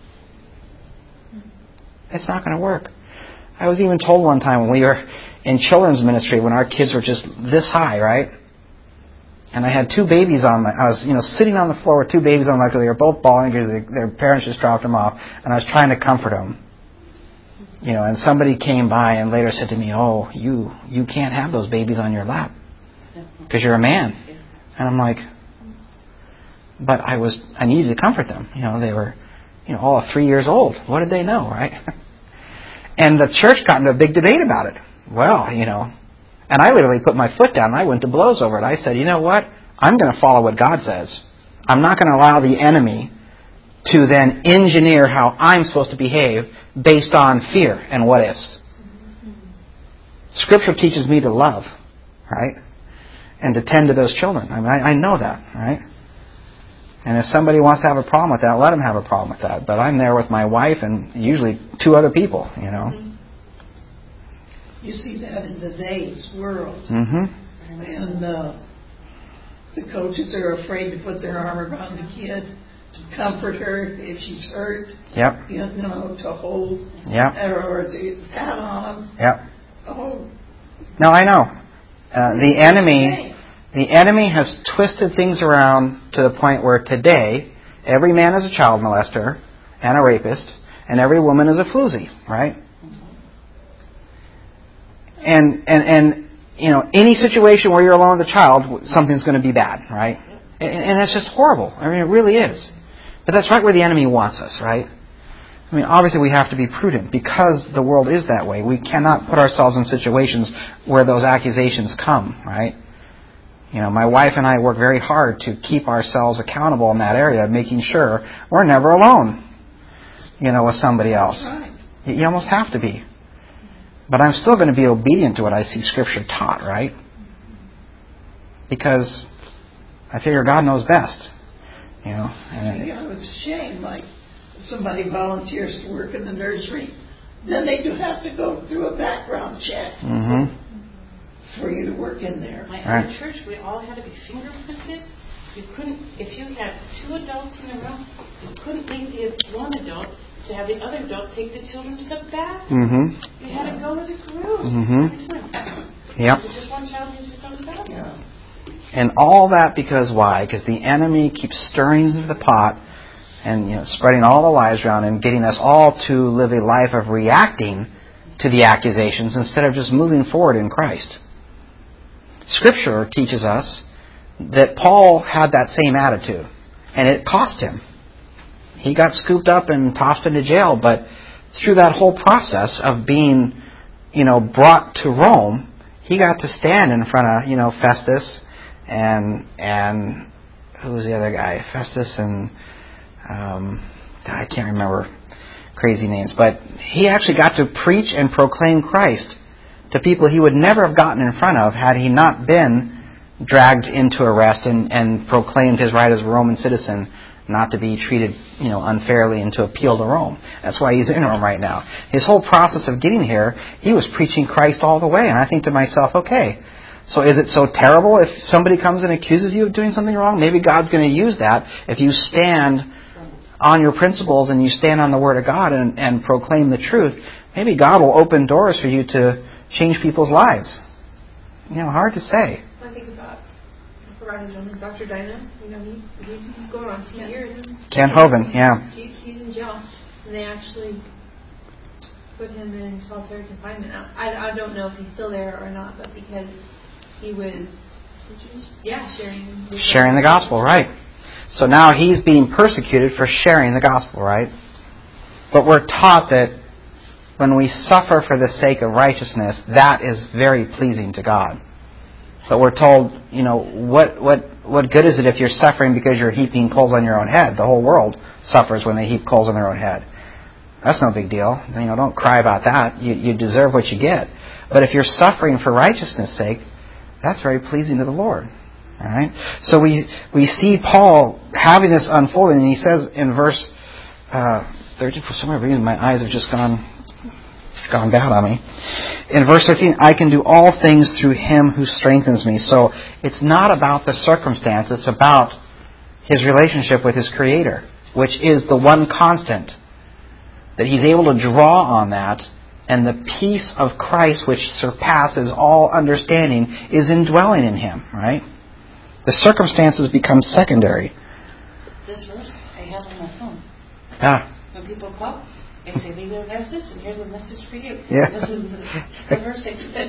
A: It's not going to work. I was even told one time when we were in children's ministry, when our kids were just this high, right? And I had two babies I was sitting on the floor with two babies on my lap. They were both bawling because their parents just dropped them off. And I was trying to comfort them. And somebody came by and later said to me, you can't have those babies on your lap because you're a man. And I'm like, but I needed to comfort them. They were, all 3 years old. What did they know, right? And the church got into a big debate about it. Well, and I literally put my foot down and I went to blows over it. I said, you know what? I'm going to follow what God says. I'm not going to allow the enemy to then engineer how I'm supposed to behave based on fear and what ifs. Scripture teaches me to love, right? And to tend to those children. I know that, right? And if somebody wants to have a problem with that, let them have a problem with that. But I'm there with my wife and usually two other people,
H: You see that in today's world.
A: Mm-hmm.
H: And the coaches are afraid to put their arm around the kid to comfort her if she's hurt.
A: Yep.
H: You know, to hold.
A: Yep.
H: Or to pat on.
A: Yep.
H: Oh.
A: No, I know. The enemy has twisted things around to the point where today every man is a child molester and a rapist, and every woman is a floozy, right? And you know, any situation where you're alone with a child, something's going to be bad, right? And that's just horrible. I mean, it really is. But that's right where the enemy wants us, right? I mean, obviously we have to be prudent because the world is that way. We cannot put ourselves in situations where those accusations come, right? You know, my wife and I work very hard to keep ourselves accountable in that area, making sure we're never alone, you know, with somebody else.
H: Right.
A: You almost have to be. But I'm still going to be obedient to what I see Scripture taught, right? Because I figure God knows best, you know. And
H: you know, it's a shame, like somebody volunteers to work in the nursery, then they do have to go through a background check for you to work in there.
C: My old church, we all had to be fingerprinted. You couldn't, if you had two adults in a room, you couldn't make the one adult to have the other adult take the children to the bathroom. You had to go as a group.
A: Yep.
C: Just one child needs to go to the bathroom.
H: Yeah.
A: And all that because why? Because the enemy keeps stirring the pot and, you know, spreading all the lies around and getting us all to live a life of reacting to the accusations instead of just moving forward in Christ. Scripture teaches us that Paul had that same attitude, and it cost him. He got scooped up and tossed into jail, but through that whole process of being, you know, brought to Rome, he got to stand in front of, you know, Festus and who was the other guy? Festus and I can't remember crazy names, but he actually got to preach and proclaim Christ to people he would never have gotten in front of had he not been dragged into arrest and proclaimed his right as a Roman citizen not to be treated, you know, unfairly and to appeal to Rome. That's why he's in Rome right now. His whole process of getting here, he was preaching Christ all the way. And I think to myself, okay, so is it so terrible if somebody comes and accuses you of doing something wrong? Maybe God's going to use that if you stand on your principles and you stand on the Word of God and proclaim the truth. Maybe God will open doors for you to change people's lives. You know, hard to say.
F: I think about, I forgot his name, Dr. Dino. You know, he's going on 2 years.
A: Ken Hovind, yeah.
F: He's in jail. And they actually put him in solitary confinement. I don't know if he's still there or not, but because he was,
A: sharing the gospel, right. So now he's being persecuted for sharing the gospel, right? But we're taught that when we suffer for the sake of righteousness, that is very pleasing to God. But we're told, you know, what good is it if you're suffering because you're heaping coals on your own head? The whole world suffers when they heap coals on their own head. That's no big deal. You know, don't cry about that. You deserve what you get. But if you're suffering for righteousness' sake, that's very pleasing to the Lord. All right. So we see Paul having this unfolding, and he says in verse 13. For some reason, my eyes have just gone bad on me. In verse 13, I can do all things through Him who strengthens me. So it's not about the circumstance; it's about his relationship with his Creator, which is the one constant. That he's able to draw on that, and the peace of Christ, which surpasses all understanding, is indwelling in him, right? The circumstances become secondary.
C: This verse I have on my phone.
A: Ah.
C: When people call, I say, leave a message, and here's a message for you.
A: Yeah.
C: This is the verse.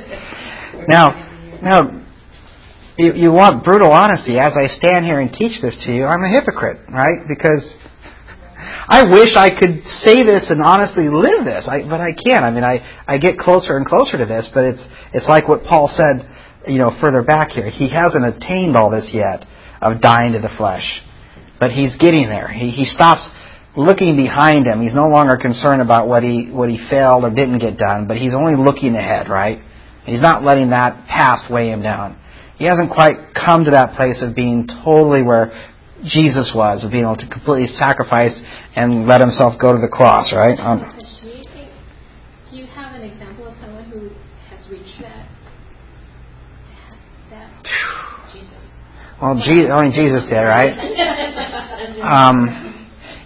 A: Now, you want brutal honesty. As I stand here and teach this to you, I'm a hypocrite, right? Because I wish I could say this and honestly live this, but I can't. I mean, I get closer and closer to this, but it's like what Paul said, you know, further back here. He hasn't attained all this yet of dying to the flesh, but he's getting there. He stops looking behind him. He's no longer concerned about what he failed or didn't get done, but he's only looking ahead, right? He's not letting that past weigh him down. He hasn't quite come to that place of being totally where Jesus was, of being able to completely sacrifice and let himself go to the cross, right?
B: Do you have an example of someone who has reached that?
C: Jesus.
A: Well, Jesus did, right?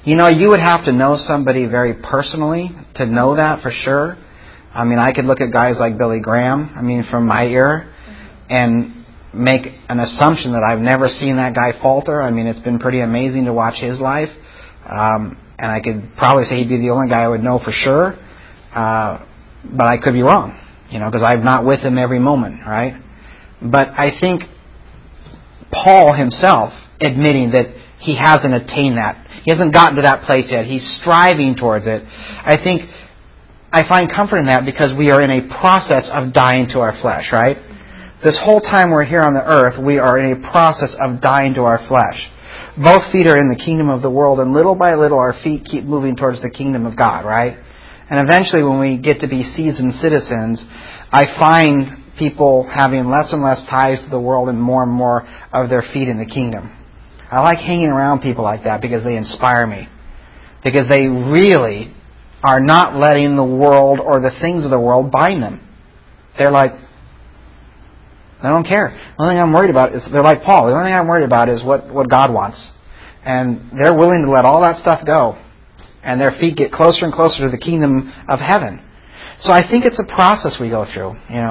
A: You would have to know somebody very personally to know that for sure. I mean, I could look at guys like Billy Graham, from my era, and make an assumption that I've never seen that guy falter. It's been pretty amazing to watch his life. And I could probably say he'd be the only guy I would know for sure. But I could be wrong, because I'm not with him every moment, right? But I think Paul himself admitting that he hasn't attained that. He hasn't gotten to that place yet. He's striving towards it. I find comfort in that because we are in a process of dying to our flesh, right? This whole time we're here on the earth, we are in a process of dying to our flesh. Both feet are in the kingdom of the world, and little by little our feet keep moving towards the kingdom of God, right? And eventually when we get to be seasoned citizens, I find people having less and less ties to the world and more of their feet in the kingdom. I like hanging around people like that because they inspire me. Because they really are not letting the world or the things of the world bind them. They're like, I don't care. The only thing I'm worried about is, they're like Paul, the only thing I'm worried about is what God wants. And they're willing to let all that stuff go. And their feet get closer and closer to the kingdom of heaven. So I think it's a process we go through,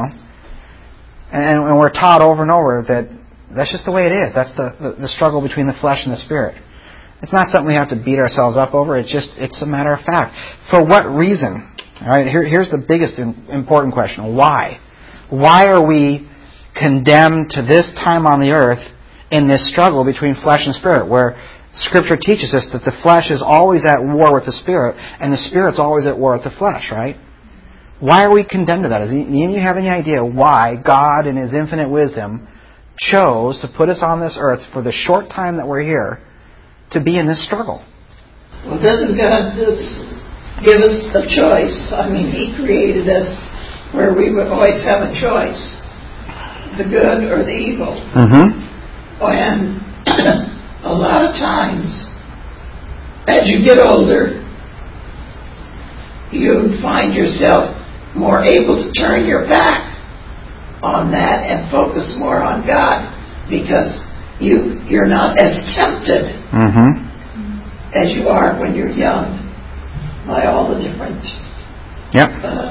A: And we're taught over and over that that's just the way it is. That's the struggle between the flesh and the spirit. It's not something we have to beat ourselves up over. It's a matter of fact. For what reason? All right, here's the biggest important question. Why? Why are we condemned to this time on the earth in this struggle between flesh and spirit, where Scripture teaches us that the flesh is always at war with the spirit, and the spirit's always at war with the flesh, right? Why are we condemned to that? Do you have any idea why God, in His infinite wisdom, chose to put us on this earth for the short time that we're here to be in this struggle?
H: Well, doesn't God just give us a choice? He created us where we would always have a choice, the good or the evil.
A: Mm-hmm.
H: And a lot of times, as you get older, you find yourself more able to turn your back on that and focus more on God, because you're not as tempted as you are when you're young by all the different.
A: Yep.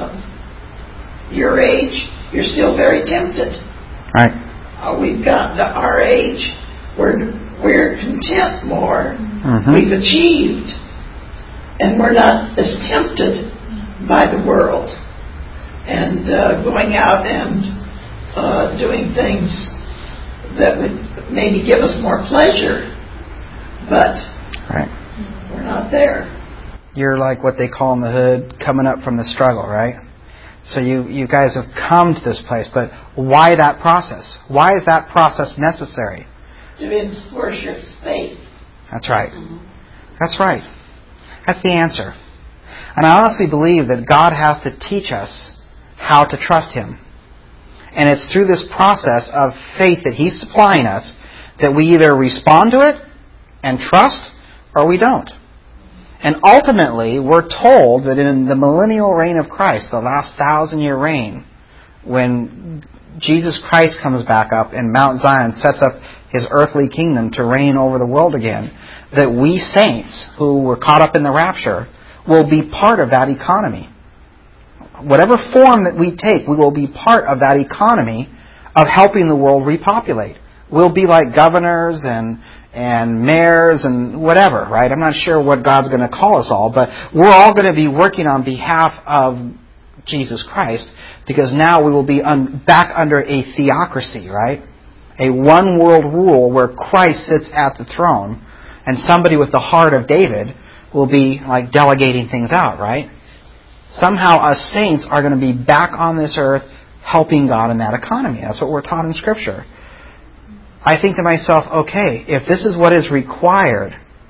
H: Your age, you're still very tempted.
A: Right.
H: We've gotten to our age where we're content more. We've achieved, and we're not as tempted by the world and going out and doing things that would maybe give us more pleasure, but we're not there.
A: You're like what they call in the hood, coming up from the struggle, right? So you guys have come to this place, but why that process? Why is that process necessary?
H: To enforce your faith.
A: That's right. That's right. That's the answer. And I honestly believe that God has to teach us how to trust Him. And it's through this process of faith that He's supplying us that we either respond to it and trust, or we don't. And ultimately, we're told that in the millennial reign of Christ, the last 1,000-year reign, when Jesus Christ comes back up and Mount Zion sets up His earthly kingdom to reign over the world again, that we saints who were caught up in the rapture will be part of that economy. Whatever form that we take, we will be part of that economy of helping the world repopulate. We'll be like governors and mayors and whatever, right? I'm not sure what God's going to call us all, but we're all going to be working on behalf of Jesus Christ, because now we will be back under a theocracy, right? A one world rule where Christ sits at the throne, and somebody with the heart of David will be like delegating things out, right? Somehow us saints are going to be back on this earth helping God in that economy. That's what we're taught in Scripture. I think to myself, okay, if this is what is required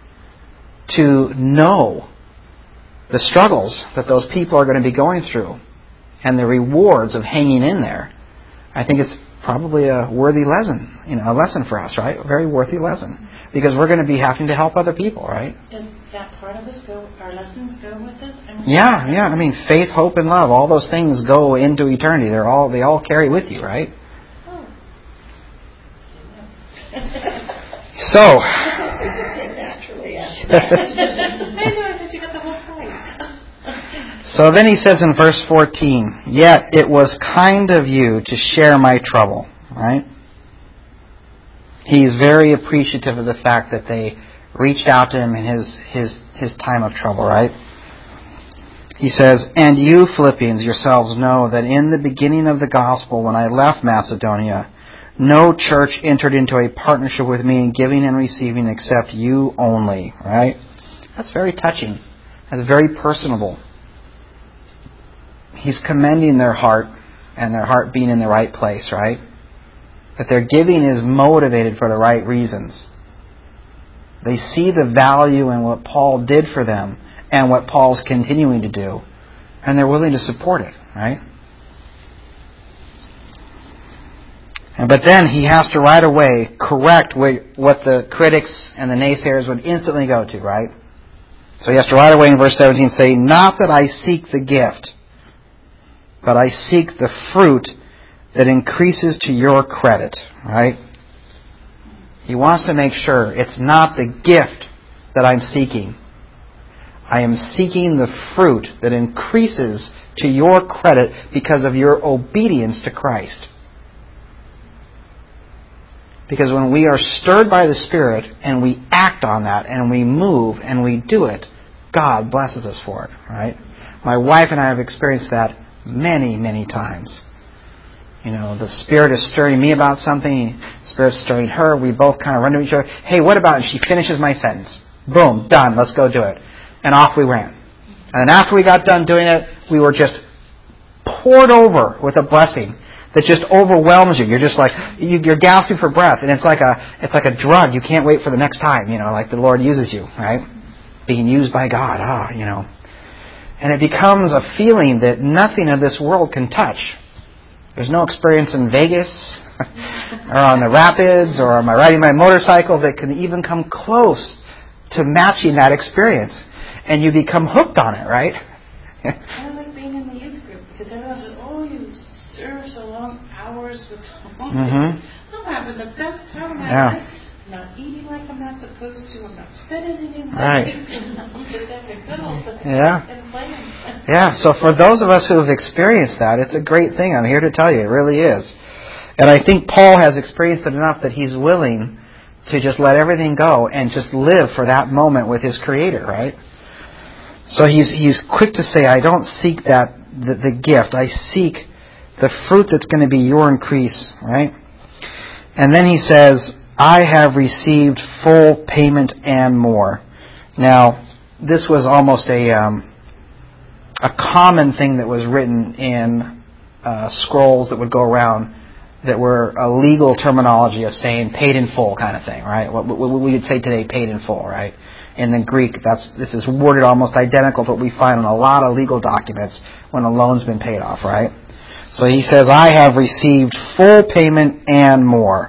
A: to know the struggles that those people are going to be going through and the rewards of hanging in there, I think it's probably a worthy lesson, a lesson for us, right? A very worthy lesson. Because we're going to be having to help other people, right?
C: Does that part of us go, our lessons go with it?
A: Yeah. Faith, hope, and love, all those things go into eternity. They all carry with you, right?
C: Oh.
A: So, So then he says in verse 14, "Yet it was kind of you to share my trouble." Right? He's very appreciative of the fact that they reached out to him in his time of trouble, right? He says, "And you, Philippians, yourselves know that in the beginning of the gospel, when I left Macedonia, no church entered into a partnership with me in giving and receiving except you only." Right? That's very touching. That's very personable. He's commending their heart, and their heart being in the right place, right? That their giving is motivated for the right reasons. They see the value in what Paul did for them and what Paul's continuing to do, and they're willing to support it, right? But then he has to right away correct what the critics and the naysayers would instantly go to, right? So he has to right away in verse 17 say, "Not that I seek the gift, but I seek the fruit that increases to your credit." Right? He wants to make sure it's not the gift that I'm seeking. I am seeking the fruit that increases to your credit because of your obedience to Christ. Because when we are stirred by the Spirit and we act on that and we move and we do it, God blesses us for it. Right? My wife and I have experienced that many, many times. You know, the Spirit is stirring me about something, the Spirit's stirring her, we both kind of run to each other, "Hey, what about," and she finishes my sentence. Boom, done, let's go do it. And off we ran. And then after we got done doing it, we were just poured over with a blessing that just overwhelms you. You're just like, you're gasping for breath, and it's like a drug. You can't wait for the next time, like the Lord uses you, right? Being used by God, And it becomes a feeling that nothing of this world can touch. There's no experience in Vegas or on the rapids or am I riding my motorcycle that can even come close to matching that experience. And you become hooked on it, right?
C: It's kind of like being in the youth group because everyone says, "Oh, you serve so long hours with I'm having the best time of my life. I'm not eating like I'm not supposed to. I'm not spending any money.
A: Right.
C: I'm just having a good old time and playing."
A: Yeah, so for those of us who have experienced that, it's a great thing. I'm here to tell you, it really is. And I think Paul has experienced it enough that he's willing to just let everything go and just live for that moment with his Creator, right? So he's quick to say, "I don't seek the gift. I seek the fruit that's going to be your increase," right? And then he says, "I have received full payment and more." Now, this was almost a common thing that was written in scrolls that would go around that were a legal terminology of saying paid in full kind of thing, right? What we would say today, paid in full, right? In the Greek, this is worded almost identical to what we find in a lot of legal documents when a loan's been paid off, right? So he says, "I have received full payment and more."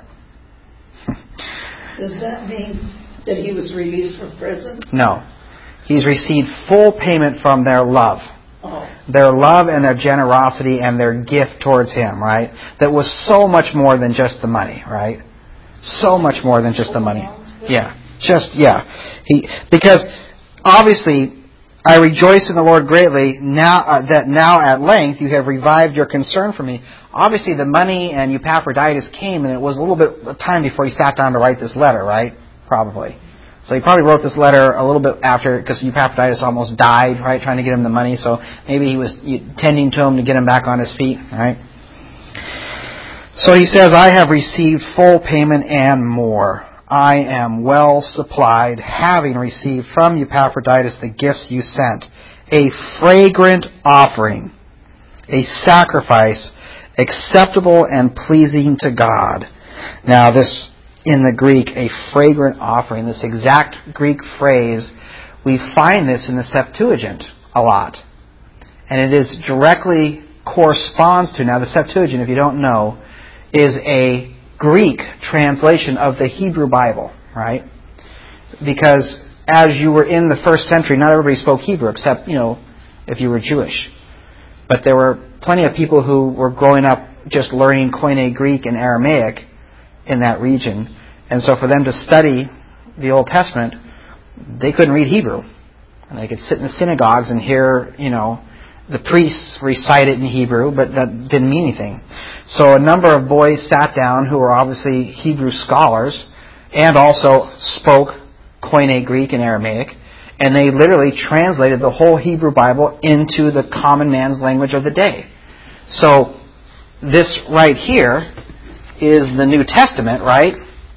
H: Does that mean that he was released from prison?
A: No. He's received full payment from their love.
H: Oh.
A: Their love and their generosity and their gift towards him, right? That was so much more than just the money, right? So much more than just the money. Yeah. Because obviously, "I rejoice in the Lord greatly that now at length you have revived your concern for me." Obviously, the money and Epaphroditus came, and it was a little bit of time before he sat down to write this letter, right? Probably. So he probably wrote this letter a little bit after, because Epaphroditus almost died, right, trying to get him the money. So maybe he was tending to him to get him back on his feet, right? So he says, "I have received full payment and more. I am well supplied, having received from Epaphroditus the gifts you sent, a fragrant offering, a sacrifice acceptable and pleasing to God." Now this, in the Greek, a fragrant offering, this exact Greek phrase, we find this in the Septuagint a lot. And it is directly corresponds to, now the Septuagint, if you don't know, is a Greek translation of the Hebrew Bible, right? Because as you were in the first century, not everybody spoke Hebrew except, if you were Jewish. But there were plenty of people who were growing up just learning Koine Greek and Aramaic in that region. And so for them to study the Old Testament, they couldn't read Hebrew. And they could sit in the synagogues and hear, the priests recite it in Hebrew, but that didn't mean anything. So a number of boys sat down who were obviously Hebrew scholars and also spoke Koine Greek and Aramaic, and they literally translated the whole Hebrew Bible into the common man's language of the day. So this right here is the New Testament, right?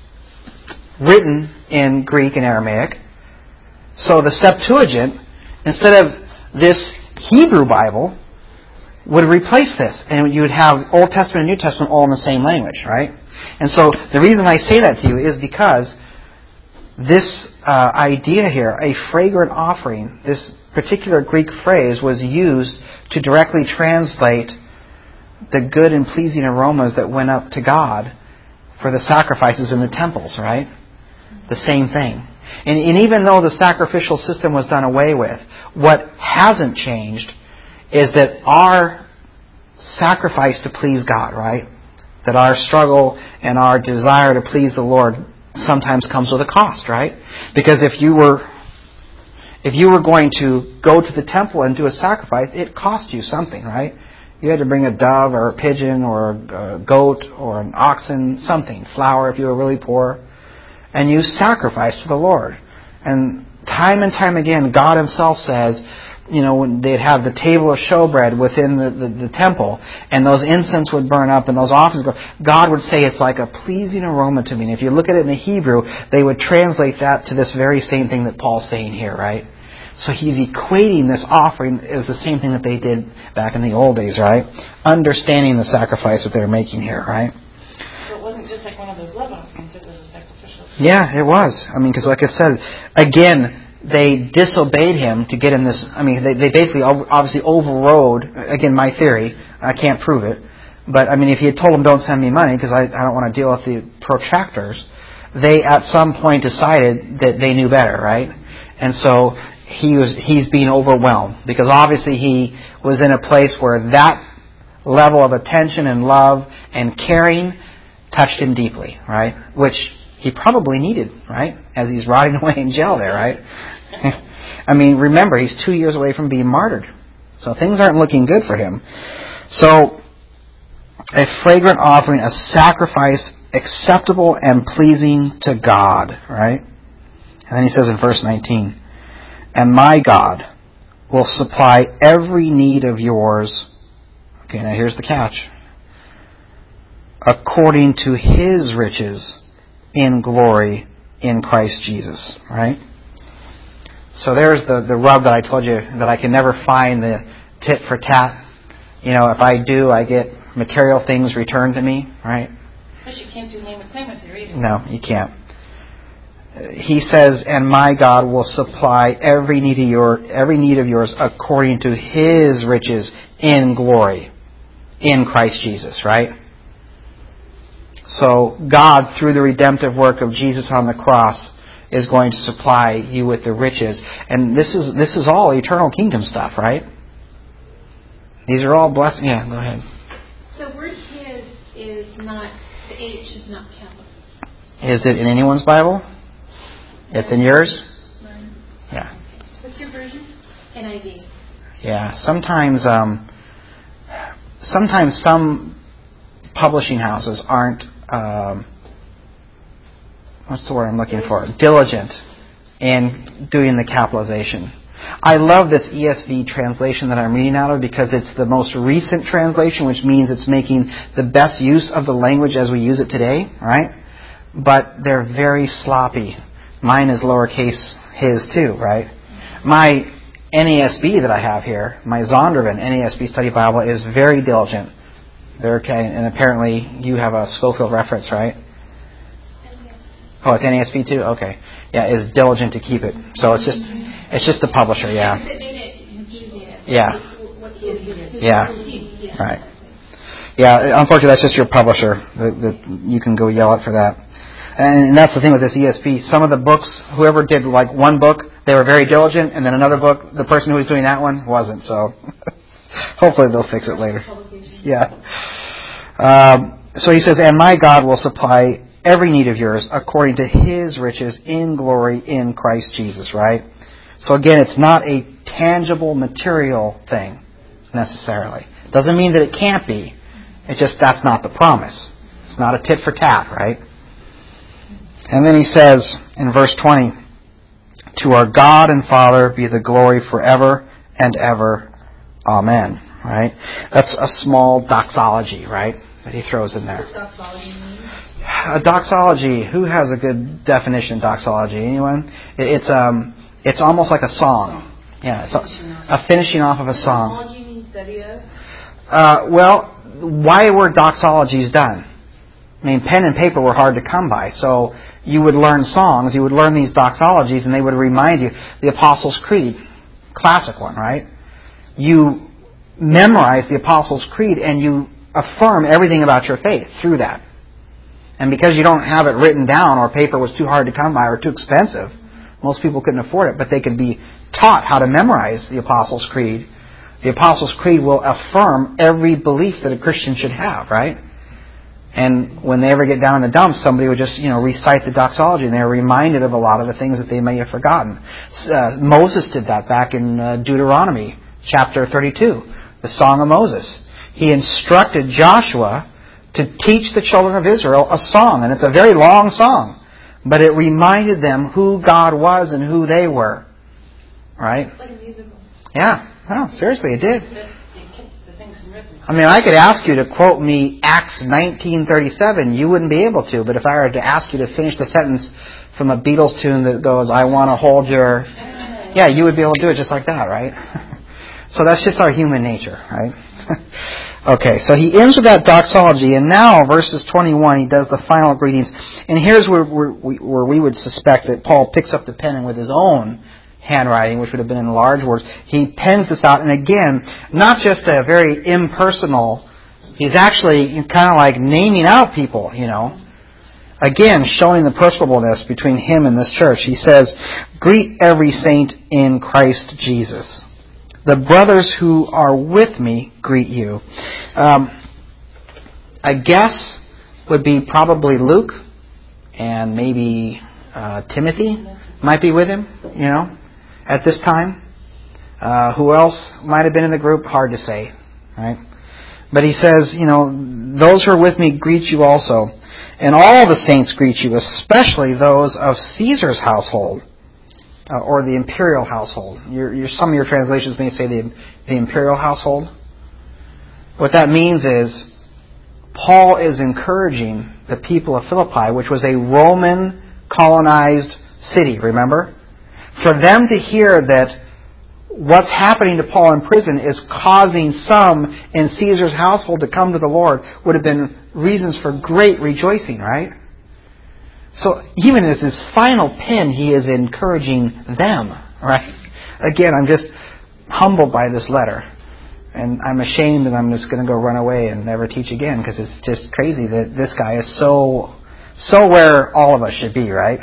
A: Written in Greek and Aramaic. So the Septuagint, instead of this Hebrew Bible, would replace this. And you would have Old Testament and New Testament all in the same language, right? And so the reason I say that to you is because this idea here, a fragrant offering, this particular Greek phrase was used to directly translate the good and pleasing aromas that went up to God for the sacrifices in the temples, right? The same thing. And even though the sacrificial system was done away with, what hasn't changed is that our sacrifice to please God, right? That our struggle and our desire to please the Lord sometimes comes with a cost, right? Because if you were going to go to the temple and do a sacrifice, it cost you something, right? You had to bring a dove or a pigeon or a goat or an oxen, something, flour if you were really poor, and you sacrificed to the Lord. And time again, God Himself says, when they'd have the table of showbread within the temple, and those incense would burn up, and those offerings go, God would say it's like a pleasing aroma to me. And if you look at it in the Hebrew, they would translate that to this very same thing that Paul's saying here, right? So he's equating this offering as the same thing that they did back in the old days, right? Understanding the sacrifice that they're making here, right?
C: So it wasn't just like one of those love offerings, it was a sacrificial.
A: Yeah, it was. Because like I said, again, they disobeyed Him to get Him this. They basically obviously overrode, again, my theory. I can't prove it. But, if He had told them, don't send me money because I don't want to deal with the protractors, they at some point decided that they knew better, right? And so he's being overwhelmed because obviously he was in a place where that level of attention and love and caring touched him deeply, right? Which he probably needed, right? As he's rotting away in jail there, right? Remember, he's 2 years away from being martyred. So things aren't looking good for him. So, a fragrant offering, a sacrifice acceptable and pleasing to God, right? And then he says in verse 19, and my God will supply every need of yours. Okay, now here's the catch. According to His riches in glory in Christ Jesus, right? So there's the rub that I told you, that I can never find the tit for tat. If I do, I get material things returned to me, right?
C: But you can't do name and claim it there either.
A: No, you can't. He says, and my God will supply every need of yours according to His riches in glory in Christ Jesus, right? So God, through the redemptive work of Jesus on the cross, is going to supply you with the riches. And this is all eternal kingdom stuff, right? These are all blessings. Yeah, go ahead.
B: The word His is not, the H is not capital.
A: Is it in anyone's Bible? It's in yours?
B: Mine.
A: Yeah.
F: What's your version?
B: NIV.
A: Yeah. Sometimes some publishing houses aren't, what's the word I'm looking for? Diligent in doing the capitalization. I love this ESV translation that I'm reading out of because it's the most recent translation, which means it's making the best use of the language as we use it today, right? But they're very sloppy. Mine is lowercase his too, right? My NASB that I have here, my Zondervan NASB Study Bible, is very diligent. And apparently you have a Schofield reference, right? Oh, it's NASB too? Okay. Yeah, is diligent to keep it. So it's just the publisher, yeah. Yeah. Yeah. Right. Yeah, unfortunately that's just your publisher. You can go yell at for that. And that's the thing with this ESV. Some of the books, whoever did like one book, they were very diligent, and then another book, the person who was doing that one wasn't. So hopefully they'll fix it later. Yeah. So he says, and my God will supply every need of yours according to His riches in glory in Christ Jesus, right? So again, it's not a tangible material thing. necessarily. Doesn't mean that it can't be. It's just that's not the promise. It's not a tit for tat, right? And then he says in verse 20, "To our God and Father be the glory forever and ever. Amen." Right? That's a small doxology, right? That he throws in there.
F: What doxology means?
A: A doxology. Who has a good definition of doxology? Anyone? It's almost like a song. Yeah, it's a finishing off of a song.
F: Doxology means study of?
A: Well, why were doxologies done? I mean, pen and paper were hard to come by, so you would learn songs, you would learn these doxologies, and they would remind you. The Apostles' Creed, classic one, right? You memorize the Apostles' Creed and you affirm everything about your faith through that. And because you don't have it written down, or paper was too hard to come by or too expensive, most people couldn't afford it, but they could be taught how to memorize the Apostles' Creed. The Apostles' Creed will affirm every belief that a Christian should have, right? And when they ever get down in the dumps, somebody would just, recite the doxology, and they're reminded of a lot of the things that they may have forgotten. Moses did that back in Deuteronomy chapter 32, the Song of Moses. He instructed Joshua to teach the children of Israel a song, and it's a very long song, but it reminded them who God was and who they were. Right?
F: It's like a musical.
A: Yeah. No, seriously, it did.
C: The things written.
A: I mean, I could ask you to quote me Acts 19:37. You wouldn't be able to, but if I were to ask you to finish the sentence from a Beatles tune that goes, "I want to hold your..." Yeah, you would be able to do it just like that, right? So that's just our human nature, right? Okay, so he ends with that doxology, and now, verses 21, he does the final greetings. And here's where we would suspect that Paul picks up the pen and with his own handwriting, which would have been in large words, he pens this out. And again, not just a very impersonal, he's actually kind of like naming out people, Again, showing the personableness between him and this church. He says, "Greet every saint in Christ Jesus. The brothers who are with me greet you." I guess would be probably Luke, and maybe Timothy might be with him, at this time. Who else might have been in the group? Hard to say, right? But he says, "Those who are with me greet you also. And all the saints greet you, especially those of Caesar's household." Or the imperial household. Some of your translations may say the imperial household. What that means is Paul is encouraging the people of Philippi, which was a Roman colonized city, remember? For them to hear that what's happening to Paul in prison is causing some in Caesar's household to come to the Lord would have been reasons for great rejoicing, right? So even as his final pen, he is encouraging them, right? Again, I'm just humbled by this letter. And I'm ashamed that I'm just going to go run away and never teach again, because it's just crazy that this guy is so where all of us should be, right?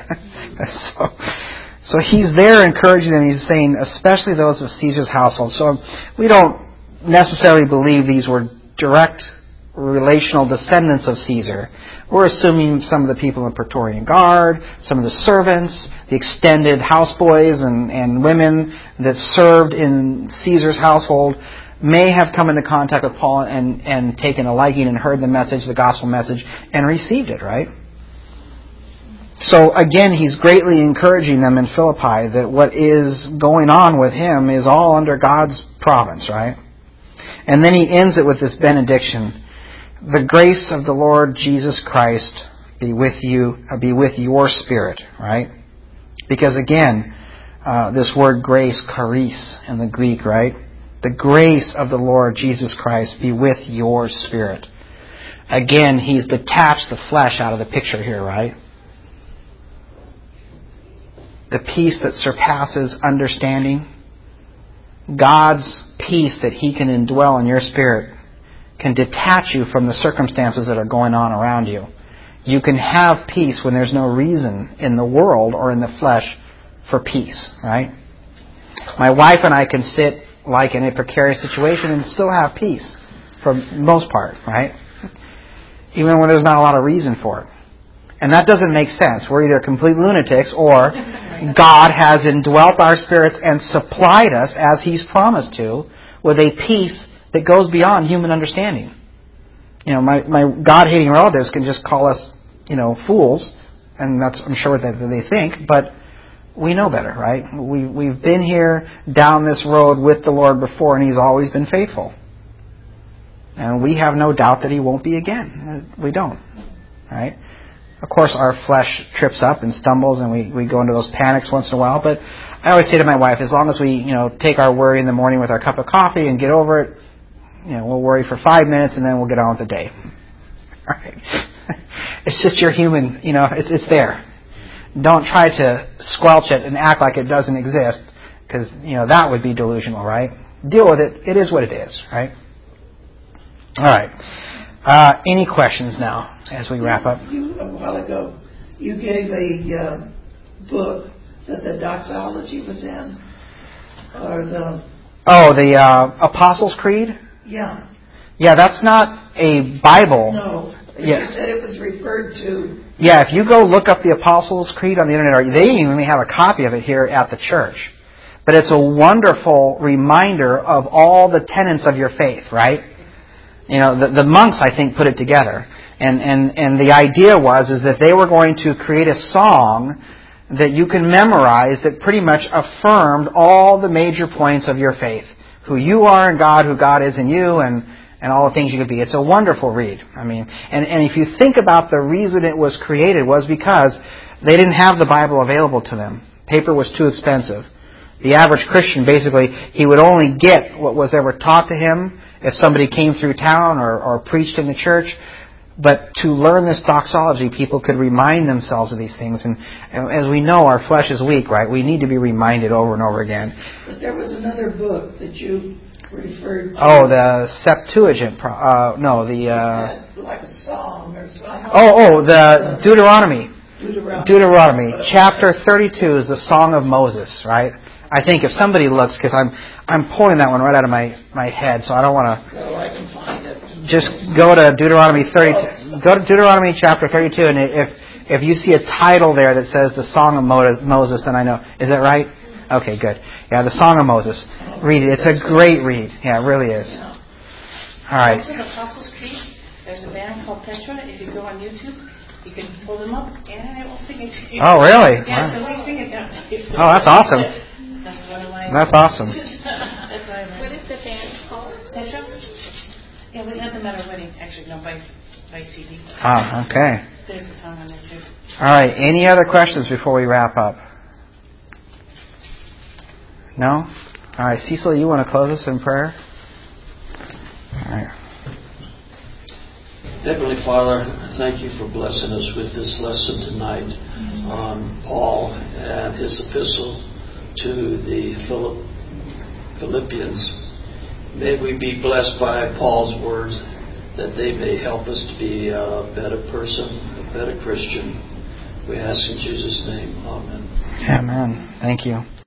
A: So he's there encouraging them. He's saying, especially those of Caesar's household. So we don't necessarily believe these were direct relational descendants of Caesar. We're assuming some of the people in the Praetorian Guard, some of the servants, the extended houseboys and women that served in Caesar's household may have come into contact with Paul and taken a liking and heard the message, the gospel message, and received it, right? So again, he's greatly encouraging them in Philippi that what is going on with him is all under God's providence, right? And then he ends it with this benediction. "The grace of the Lord Jesus Christ be with you, be with your spirit," right? Because again, this word grace, charis in the Greek, right? The grace of the Lord Jesus Christ be with your spirit. Again, he's detached the flesh out of the picture here, right? The peace that surpasses understanding, God's peace that he can indwell in your spirit, can detach you from the circumstances that are going on around you. You can have peace when there's no reason in the world or in the flesh for peace, right? My wife and I can sit like in a precarious situation and still have peace for the most part, right? Even when there's not a lot of reason for it. And that doesn't make sense. We're either complete lunatics or God has indwelt our spirits and supplied us, as He's promised to, with a peace that goes beyond human understanding. My God-hating relatives can just call us, fools, and that's, I'm sure, what they think, but we know better, right? We've been here down this road with the Lord before, and He's always been faithful. And we have no doubt that He won't be again. We don't, right? Of course, our flesh trips up and stumbles, and we go into those panics once in a while, but I always say to my wife, as long as we, take our worry in the morning with our cup of coffee and get over it, we'll worry for 5 minutes and then we'll get on with the day. Right? It's just your human, it's there. Don't try to squelch it and act like it doesn't exist, because, that would be delusional, right? Deal with it. It is what it is, right? All right. Any questions now as we wrap up?
H: A while ago, you gave a book that the doxology was in, or
A: the Apostles' Creed?
H: Yeah.
A: Yeah, that's not a Bible.
H: No.
A: Yeah.
H: You said it was referred to.
A: Yeah, if you go look up the Apostles' Creed on the internet, or they even have a copy of it here at the church. But it's a wonderful reminder of all the tenets of your faith, right? The monks, I think, put it together. And the idea is that they were going to create a song that you can memorize that pretty much affirmed all the major points of your faith. Who you are in God, who God is in you, and all the things you could be. It's a wonderful read. And if you think about the reason it was created was because they didn't have the Bible available to them. Paper was too expensive. The average Christian, basically, he would only get what was ever taught to him if somebody came through town or preached in the church. But to learn this doxology, people could remind themselves of these things. And as we know, our flesh is weak, right? We need to be reminded over and over again.
H: But there was another book that you referred to.
A: Oh, the Septuagint.
H: Like a song or something.
A: The Deuteronomy.
H: Deuteronomy.
A: Chapter 32 is the Song of Moses, right? I think if somebody looks, because I'm pulling that one right out of my head, so I don't want to.
H: No, I can find it.
A: Just go to Deuteronomy 32. Go to Deuteronomy chapter 32, and if you see a title there that says the Song of Moses, then I know. Is that right? Okay, good. Yeah, the Song of Moses. Read it. It's a great read. Yeah, it really is. All right.
C: Also, the Apostles' Creed. There's a band called Petra. If you go on YouTube, you can pull them up, and I will sing it to you.
A: Oh, really?
C: Yeah,
A: wow.
C: so we sing it down.
A: Oh, that's awesome.
C: That's one of my.
A: That's awesome.
C: That's what I learned.
B: What is the band called?
C: Petra? Yeah, we had them at our wedding. Actually, no, by CD.
A: Ah, okay.
C: There's a song on there too.
A: All right. Any other questions before we wrap up? No? All right. Cecil, you want to close us in prayer? All right.
D: Heavenly Father, thank you for blessing us with this lesson tonight on Paul and his epistle to the Philippians. May we be blessed by Paul's words, that they may help us to be a better person, a better Christian. We ask in Jesus' name. Amen.
A: Amen. Thank you.